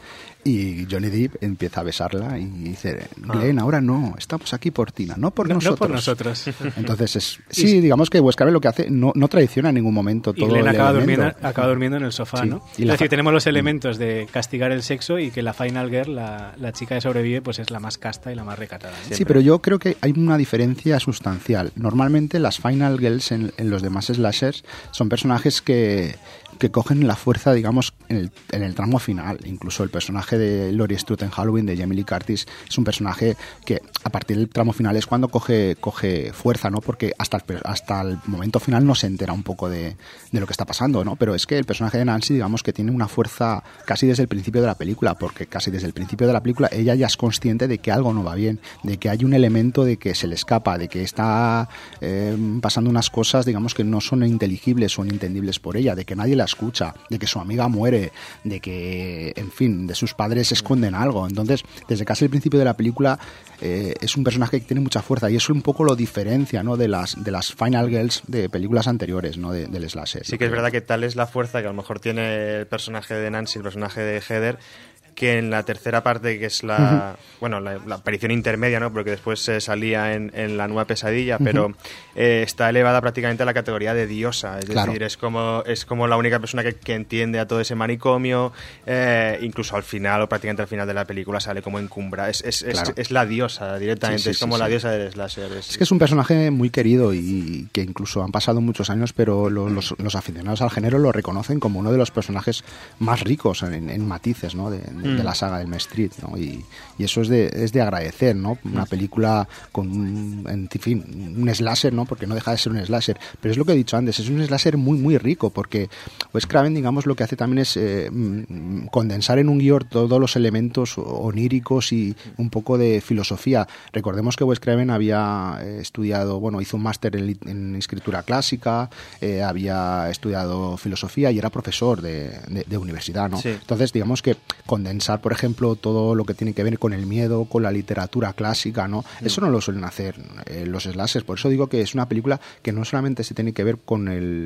y Johnny Depp empieza a besarla y dice, Glenn, ahora no, estamos aquí por Tina, no por nosotros. No por nosotros. Entonces, digamos que Wes Craven lo que hace no traiciona en ningún momento todo Glenn el acaba durmiendo en el sofá, sí. ¿no? Es decir, tenemos los elementos de castigar el sexo y que la Final Girl, la chica que sobrevive, pues es la más casta y la más recatada, ¿no? Sí, pero yo creo que hay una diferencia sustancial. Normalmente las Final Girls en los demás slashers son personajes que cogen la fuerza, digamos, en el tramo final. Incluso el personaje de Laurie Strode en Halloween, de Jamie Lee Curtis, es un personaje que a partir del tramo final es cuando coge fuerza, ¿no? Porque hasta el momento final no se entera un poco de lo que está pasando, ¿no? Pero es que el personaje de Nancy, digamos, que tiene una fuerza casi desde el principio de la película, porque casi desde el principio de la película ella ya es consciente de que algo no va bien, de que hay un elemento de que se le escapa, de que está pasando unas cosas, digamos, que no son inteligibles o entendibles por ella, de que nadie la escucha, de que su amiga muere, de que, en fin, de sus padres esconden algo. Entonces, desde casi el principio de la película es un personaje que tiene mucha fuerza y eso un poco lo diferencia, ¿no? de las Final Girls de películas anteriores, ¿no? del slasher. Sí que es verdad que tal es la fuerza que a lo mejor tiene el personaje de Nancy, el personaje de Heather, que en la tercera parte, que es la aparición intermedia, ¿no? Porque después salía en la nueva Pesadilla, pero está elevada prácticamente a la categoría de diosa, es decir, es como la única persona que entiende a todo ese manicomio, incluso al final o prácticamente al final de la película sale como encumbra, es la diosa directamente, es como la diosa del slasher. Es que es un personaje muy querido y que incluso han pasado muchos años, pero los aficionados al género lo reconocen como uno de los personajes más ricos en matices, ¿no? de la saga del Main Street, ¿no? Y eso es de agradecer, ¿no? Una película con en fin, un slasher, ¿no? Porque no deja de ser un slasher, pero es lo que he dicho antes, es un slasher muy muy rico, porque Wes Craven, digamos, lo que hace también es condensar en un guión todos los elementos oníricos y un poco de filosofía. Recordemos que Wes Craven había estudiado, hizo un máster en escritura clásica, había estudiado filosofía y era profesor de universidad, ¿no? Sí. Entonces, digamos que condensar, por ejemplo, todo lo que tiene que ver con el miedo, con la literatura clásica, ¿no? Eso no lo suelen hacer los slashers. Por eso digo que es una película que no solamente se tiene que ver con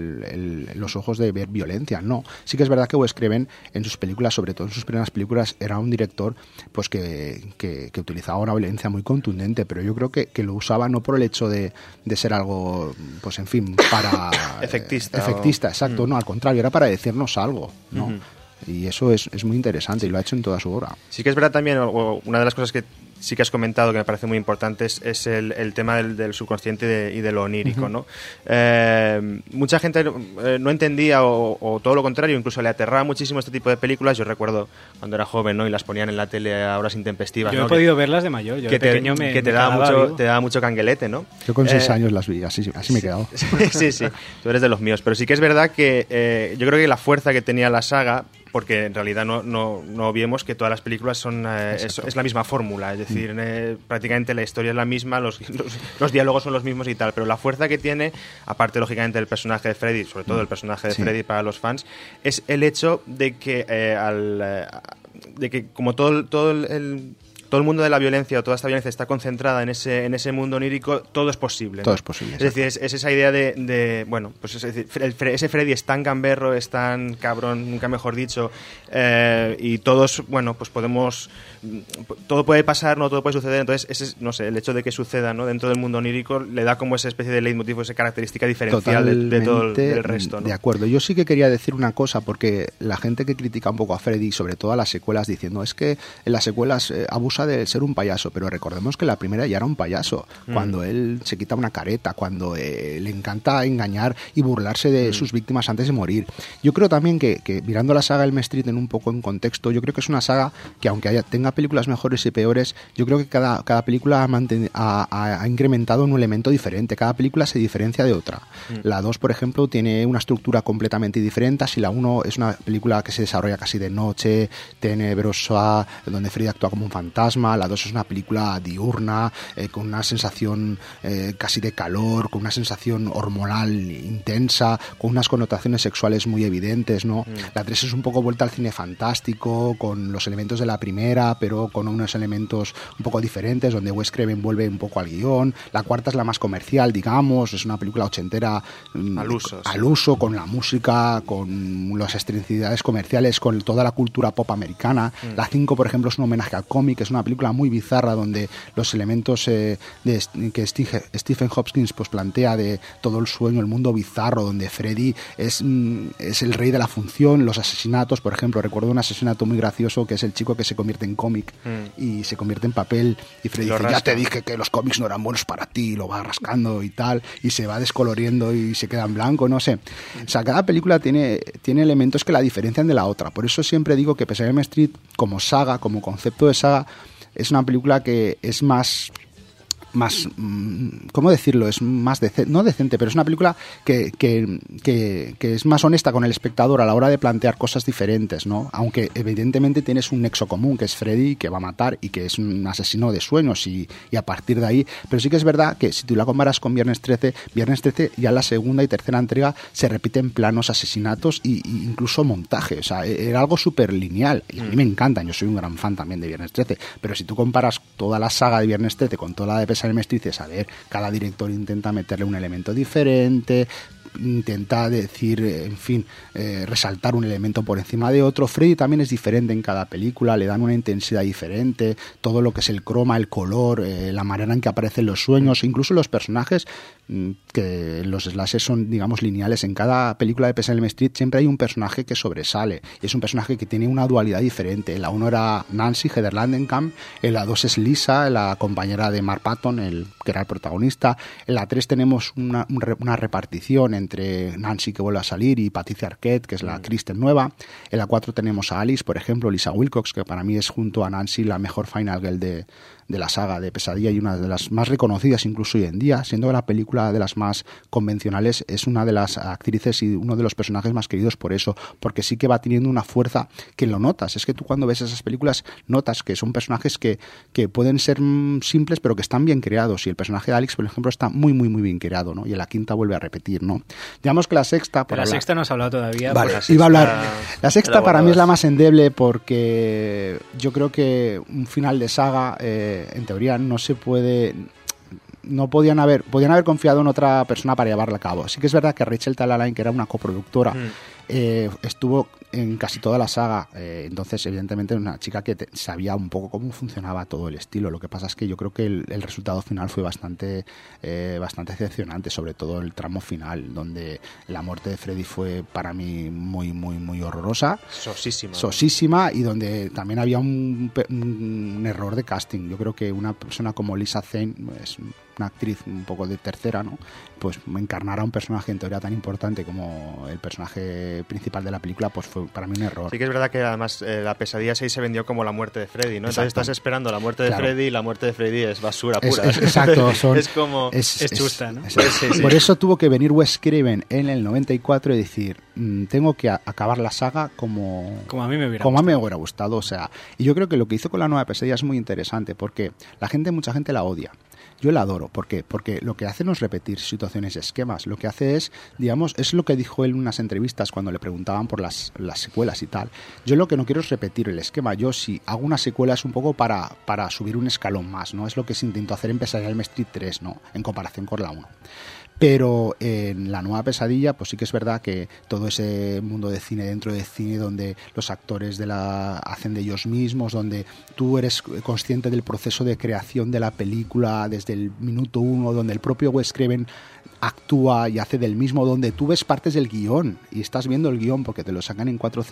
los ojos de ver violencia, no. Sí que es verdad que Wes Craven en sus películas, sobre todo en sus primeras películas, era un director pues que utilizaba una violencia muy contundente, pero yo creo que lo usaba no por el hecho de ser algo, pues en fin, para... efectista, exacto, no, al contrario, era para decirnos algo, ¿no? Y eso es muy interesante y lo ha hecho en toda su obra. Sí que es verdad también, una de las cosas que sí que has comentado que me parece muy importante es el tema del subconsciente y de lo onírico, ¿no? Mucha gente no entendía o todo lo contrario, incluso le aterraba muchísimo este tipo de películas. Yo recuerdo cuando era joven, ¿no? Y las ponían en la tele a horas intempestivas. Yo ¿no? he podido verlas de mayor, yo de pequeño te daba mucho canguelete, ¿no? Yo con 6 años las vi, así me he quedado. Sí, tú eres de los míos, pero sí que es verdad que yo creo que la fuerza que tenía la saga, porque en realidad no obviemos que todas las películas es la misma fórmula, es decir, prácticamente la historia es la misma, los diálogos son los mismos y tal, pero la fuerza que tiene, aparte lógicamente del personaje de Freddy, sobre todo el personaje de Freddy para los fans, es el hecho de que como todo el mundo de la violencia o toda esta violencia está concentrada en ese mundo onírico, todo es posible, ¿no? Todo es posible. Es decir, es esa idea ese Freddy es tan gamberro, es tan cabrón, nunca mejor dicho, y todos, pues todo puede pasar, no todo puede suceder, entonces el hecho de que suceda, ¿no? Dentro del mundo onírico le da como esa especie de leitmotiv, esa característica diferencial de todo el resto, ¿no? De acuerdo. Yo sí que quería decir una cosa, porque la gente que critica un poco a Freddy, sobre todo a las secuelas, diciendo es que en las secuelas abusa excusa de ser un payaso, pero recordemos que la primera ya era un payaso, cuando él se quita una careta, cuando le encanta engañar y burlarse de sus víctimas antes de morir. Yo creo también que mirando la saga Elm Street en un poco en contexto, yo creo que es una saga que aunque tenga películas mejores y peores, yo creo que cada película ha incrementado un elemento diferente, cada película se diferencia de otra. La 2, por ejemplo, tiene una estructura completamente diferente, si la 1 es una película que se desarrolla casi de noche, tenebrosa, donde Freddy actúa como un fantasma, la 2 es una película diurna, con una sensación casi de calor, con una sensación hormonal intensa, con unas connotaciones sexuales muy evidentes, ¿no? La 3 es un poco vuelta al cine fantástico, con los elementos de la primera, pero con unos elementos un poco diferentes, donde Wes Craven vuelve un poco al guión. La 4 es la más comercial, digamos, es una película ochentera al uso, con la música, con las excentricidades comerciales, con toda la cultura pop americana. La 5, por ejemplo, es un homenaje al cómic, es una película muy bizarra donde los elementos que Stephen Hopkins pues plantea de todo el sueño, el mundo bizarro, donde Freddy es el rey de la función, los asesinatos, por ejemplo, recuerdo un asesinato muy gracioso que es el chico que se convierte en cómic y se convierte en papel y Freddy dice, ya te dije que los cómics no eran buenos para ti, y lo va rascando y tal, y se va descoloriendo y se queda en blanco, no sé. O sea, cada película tiene elementos que la diferencian de la otra. Por eso siempre digo que Elm Street, como saga, como concepto de saga, es una película que es más ¿cómo decirlo? Es más no decente, pero es una película que es más honesta con el espectador a la hora de plantear cosas diferentes, ¿no? Aunque evidentemente tienes un nexo común, que es Freddy, que va a matar y que es un asesino de sueños y a partir de ahí, pero sí que es verdad que si tú la comparas con Viernes 13 ya en la segunda y tercera entrega se repiten planos, asesinatos e incluso montaje, o sea, era algo súper lineal y a mí me encantan, yo soy un gran fan también de Viernes 13, pero si tú comparas toda la saga de Viernes 13 con toda la de Elm Street, a ver, cada director intenta meterle un elemento diferente, intenta decir, en fin, resaltar un elemento por encima de otro. Freddy también es diferente en cada película, le dan una intensidad diferente, todo lo que es el croma, el color, la manera en que aparecen los sueños, incluso los personajes, que los slashers son, digamos, lineales. En cada película de Elm Street siempre hay un personaje que sobresale, y es un personaje que tiene una dualidad diferente. En la 1 era Nancy, Heather Langenkamp, en la 2 es Lisa, la compañera de Mark Patton, que era el protagonista. En la 3 tenemos una repartición entre Nancy, que vuelve a salir, y Patricia Arquette, que es la Kristen nueva. En la 4 tenemos a Alice, por ejemplo, Lisa Wilcox, que para mí es, junto a Nancy, la mejor final girl de la saga de Pesadilla y una de las más reconocidas incluso hoy en día, siendo la película de las más convencionales, es una de las actrices y uno de los personajes más queridos por eso, porque sí que va teniendo una fuerza que lo notas. Es que tú cuando ves esas películas notas que son personajes que pueden ser simples pero que están bien creados, y el personaje de Alex, por ejemplo, está muy muy muy bien creado, ¿no? Y en la quinta vuelve a repetir, ¿no? Digamos que la sexta... Pero la sexta no has hablado todavía. Vale, pues iba a hablar. La sexta para mí es la más endeble porque yo creo que un final de saga en teoría no se puede... podían haber confiado en otra persona para llevarla a cabo. Sí que es verdad que Rachel Talalay, que era una coproductora, estuvo en casi toda la saga, entonces evidentemente una chica que sabía un poco cómo funcionaba todo el estilo. Lo que pasa es que yo creo que el resultado final fue bastante decepcionante, sobre todo el tramo final, donde la muerte de Freddy fue para mí muy muy muy horrorosa, sosísima, y donde también había un error de casting. Yo creo que una persona como Lisa Zane es una actriz un poco de tercera, ¿no? Pues encarnar a un personaje en teoría tan importante como el personaje principal de la película, pues fue para mí un error. Sí que es verdad que además la Pesadilla 6 se vendió como la muerte de Freddy, ¿no? Exacto. Entonces estás esperando la muerte de Freddy, y la muerte de Freddy es basura pura. Exacto. Es como... Es chusta, ¿no? Sí. Por eso tuvo que venir Wes Craven en el 94 y decir, tengo que acabar la saga como a mí me hubiera gustado. O sea, y yo creo que lo que hizo con la nueva Pesadilla es muy interesante, porque mucha gente la odia. Yo la adoro. ¿Por qué? Porque lo que hace no es repetir situaciones y esquemas. Lo que hace es, digamos, es lo que dijo él en unas entrevistas cuando le preguntaban por las secuelas y tal. Yo lo que no quiero es repetir el esquema. Yo, si hago una secuela, es un poco para subir un escalón más, ¿no? Es lo que se intentó hacer en Pesadilla Elm Street 3, ¿no? En comparación con la 1. Pero en la nueva Pesadilla, pues sí que es verdad que todo ese mundo de cine dentro de cine, donde los actores hacen de ellos mismos, donde tú eres consciente del proceso de creación de la película desde el minuto 1, donde el propio Wes Craven actúa y hace del mismo, donde tú ves partes del guión y estás viendo el guión porque te lo sacan en 4 o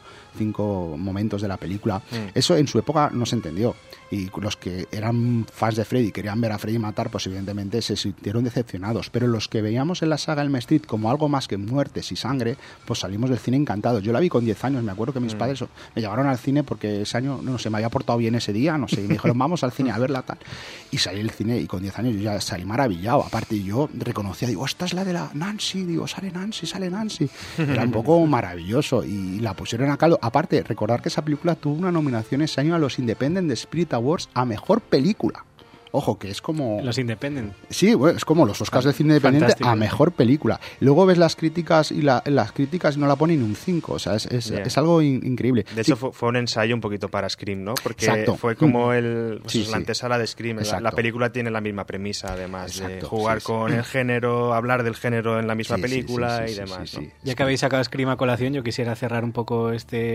5 momentos de la película. Eso en su época no se entendió, y los que eran fans de Freddy y querían ver a Freddy matar, pues evidentemente se sintieron decepcionados, pero los que veíamos en la saga Elm Street como algo más que muertes y sangre, pues salimos del cine encantados. Yo la vi con 10 años, me acuerdo que mis padres me llevaron al cine porque ese año, no sé, me había portado bien ese día, no sé, y me dijeron vamos al cine a verla tal, y salí del cine y con 10 años yo ya salí maravillado. Aparte yo reconocía, digo, esta es la de la Nancy, digo, sale Nancy, era un poco maravilloso y la pusieron a caldo. Aparte, recordar que esa película tuvo una nominación ese año a los Independent Spirit Awards a Mejor Película. Ojo, que es como... Los Independent. Sí, bueno, es como los Oscars de cine independiente. Fantástico. A Mejor Película. Luego ves las críticas y las críticas no la ponen un 5. O sea, es algo increíble. De hecho, fue un ensayo un poquito para Scream, ¿no? Porque fue como la antesala de Scream. La película tiene la misma premisa, además, de jugar con el género, hablar del género en la misma película y demás. ¿no? Ya que habéis sacado Scream a colación, yo quisiera cerrar un poco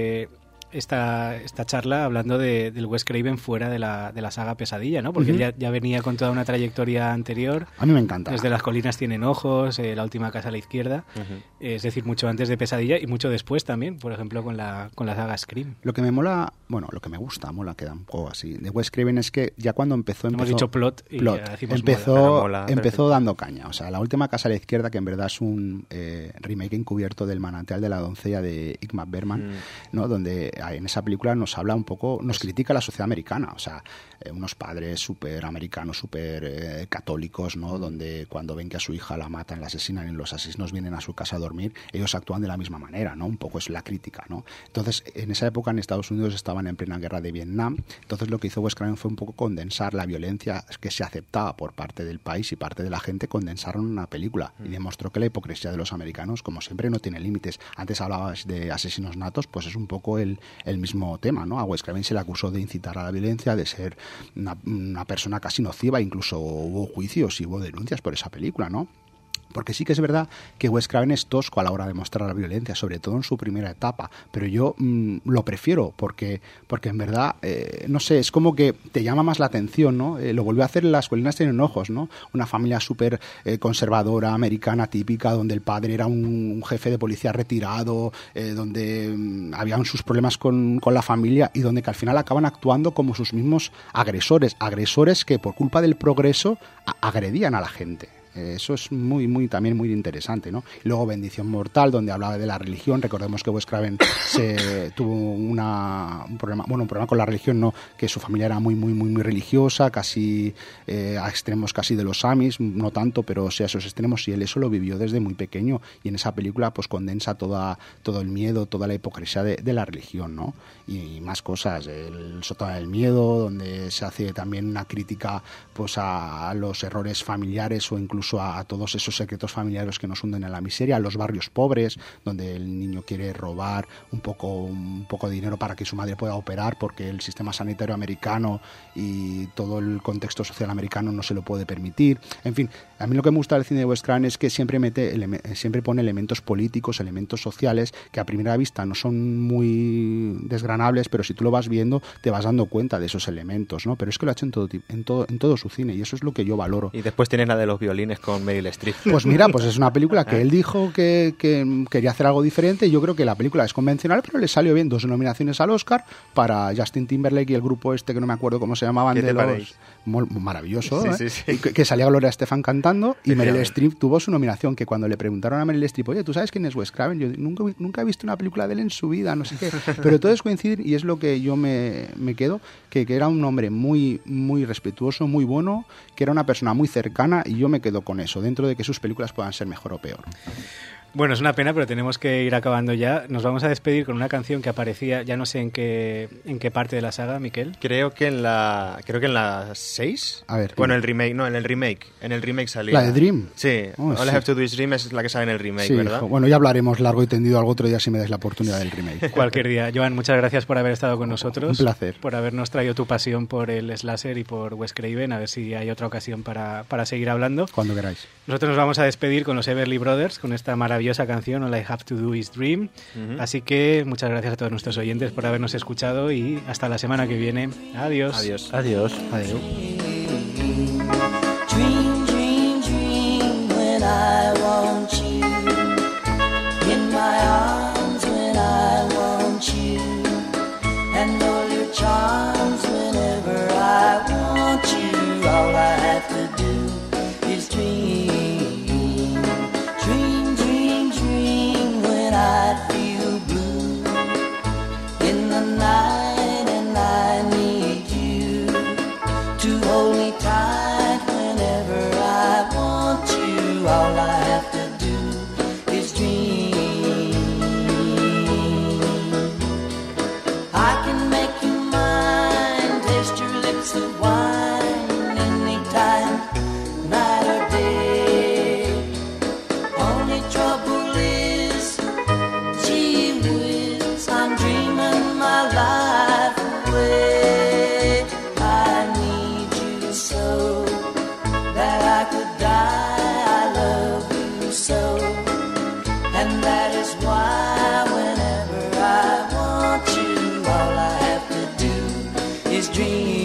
esta charla hablando del Wes Craven fuera de la saga Pesadilla, ¿no? Porque él ya venía con toda una trayectoria anterior. A mí me encanta. Desde Las colinas tienen ojos, La última casa a la izquierda, es decir, mucho antes de Pesadilla y mucho después también, por ejemplo, con la saga Scream. Lo que me mola, bueno, lo que me gusta, queda un poco así, de Wes Craven es que ya cuando empezó hemos dicho plot y empezó dando caña. O sea, La última casa a la izquierda, que en verdad es un remake encubierto del Manantial de la doncella de Ingmar Bergman, ¿no? Donde en esa película nos habla un poco, nos critica la sociedad americana, o sea, unos padres súper americanos, súper católicos, ¿no? Donde cuando ven que a su hija la matan, la asesinan y los asesinos vienen a su casa a dormir, ellos actúan de la misma manera, ¿no? Un poco es la crítica, ¿no? Entonces, en esa época en Estados Unidos estaban en plena guerra de Vietnam, entonces lo que hizo Wes Craven fue un poco condensar la violencia que se aceptaba por parte del país y parte de la gente, condensaron en una película y demostró que la hipocresía de los americanos, como siempre, no tiene límites. Antes hablabas de asesinos natos, pues es un poco el mismo tema, ¿no? A Wes Craven se le acusó de incitar a la violencia, de ser una persona casi nociva, incluso hubo juicios y hubo denuncias por esa película, ¿no? Porque sí que es verdad que Wes Craven es tosco a la hora de mostrar la violencia, sobre todo en su primera etapa, pero yo lo prefiero porque en verdad, no sé, es como que te llama más la atención, ¿no? Lo volvió a hacer en Las colinas tienen ojos, ¿no? Una familia súper conservadora, americana, típica, donde el padre era un jefe de policía retirado, donde habían sus problemas con la familia y donde que al final acaban actuando como sus mismos agresores que por culpa del progreso agredían a la gente. Eso es también muy interesante, ¿no? Y luego Bendición Mortal, donde hablaba de la religión. Recordemos que Wes Craven tuvo un problema con la religión, no, que su familia era muy religiosa, casi a extremos casi de los Amis, no tanto, pero sí a esos extremos, y él eso lo vivió desde muy pequeño, y en esa película pues condensa todo el miedo, toda la hipocresía de la religión, ¿no? Y más cosas, el sótano del miedo, donde se hace también una crítica pues a los errores familiares o incluso a todos esos secretos familiares que nos hunden en la miseria, a los barrios pobres, donde el niño quiere robar un poco de dinero para que su madre pueda operar, porque el sistema sanitario americano y todo el contexto social americano no se lo puede permitir. En fin, a mí lo que me gusta del cine de Wes Craven es que siempre pone elementos políticos, elementos sociales, que a primera vista no son muy desgranables, pero si tú lo vas viendo te vas dando cuenta de esos elementos, ¿no? Pero es que lo ha hecho en todo su cine, y eso es lo que yo valoro. Y después tienes la de los violines con Meryl Streep. Pues mira, pues es una película que él dijo que quería hacer algo diferente, y yo creo que la película es convencional, pero le salió bien. 2 nominaciones al Oscar para Justin Timberlake y el grupo que no me acuerdo cómo se llamaban, de los... Maravilloso, sí. Que salía Gloria Estefan cantando, y Meryl Streep tuvo su nominación, que cuando le preguntaron a Meryl Streep, oye, ¿tú sabes quién es Wes Craven? Yo nunca he visto una película de él en su vida, no sé qué, pero todo es coincidir, y es lo que yo me quedo, que era un hombre muy respetuoso, muy bueno, que era una persona muy cercana, y yo me quedo con eso, dentro de que sus películas puedan ser mejor o peor. Bueno, es una pena, pero tenemos que ir acabando ya. Nos vamos a despedir con una canción que aparecía, ya no sé en qué parte de la saga, Miquel. Creo que en la 6. A ver. Bueno, en el remake salía. ¿La de Dream? Sí. All I Have to Do is Dream es la que sale en el remake, sí, ¿verdad? Bueno, ya hablaremos largo y tendido algo otro día si me das la oportunidad del remake. Cualquier día. Joan, muchas gracias por haber estado con nosotros. Un placer. Por habernos traído tu pasión por el slasher y por Wes Craven. A ver si hay otra ocasión para seguir hablando. Cuando queráis. Nosotros nos vamos a despedir con los Everly Brothers, con esta maravillosa canción, All I Have to Do is Dream. Así que muchas gracias a todos nuestros oyentes por habernos escuchado, y hasta la semana que viene. Adiós. Adiós. Dream, dream, dream when I to hold me tight whenever I want you. All I have to do is dream. I can make you mine, taste your lips of wine anytime, night or day. Only trouble is, gee whiz, I'm dreaming my life away. I need you so that I could die. I love you so, and that is why whenever I want you, all I have to do is dream.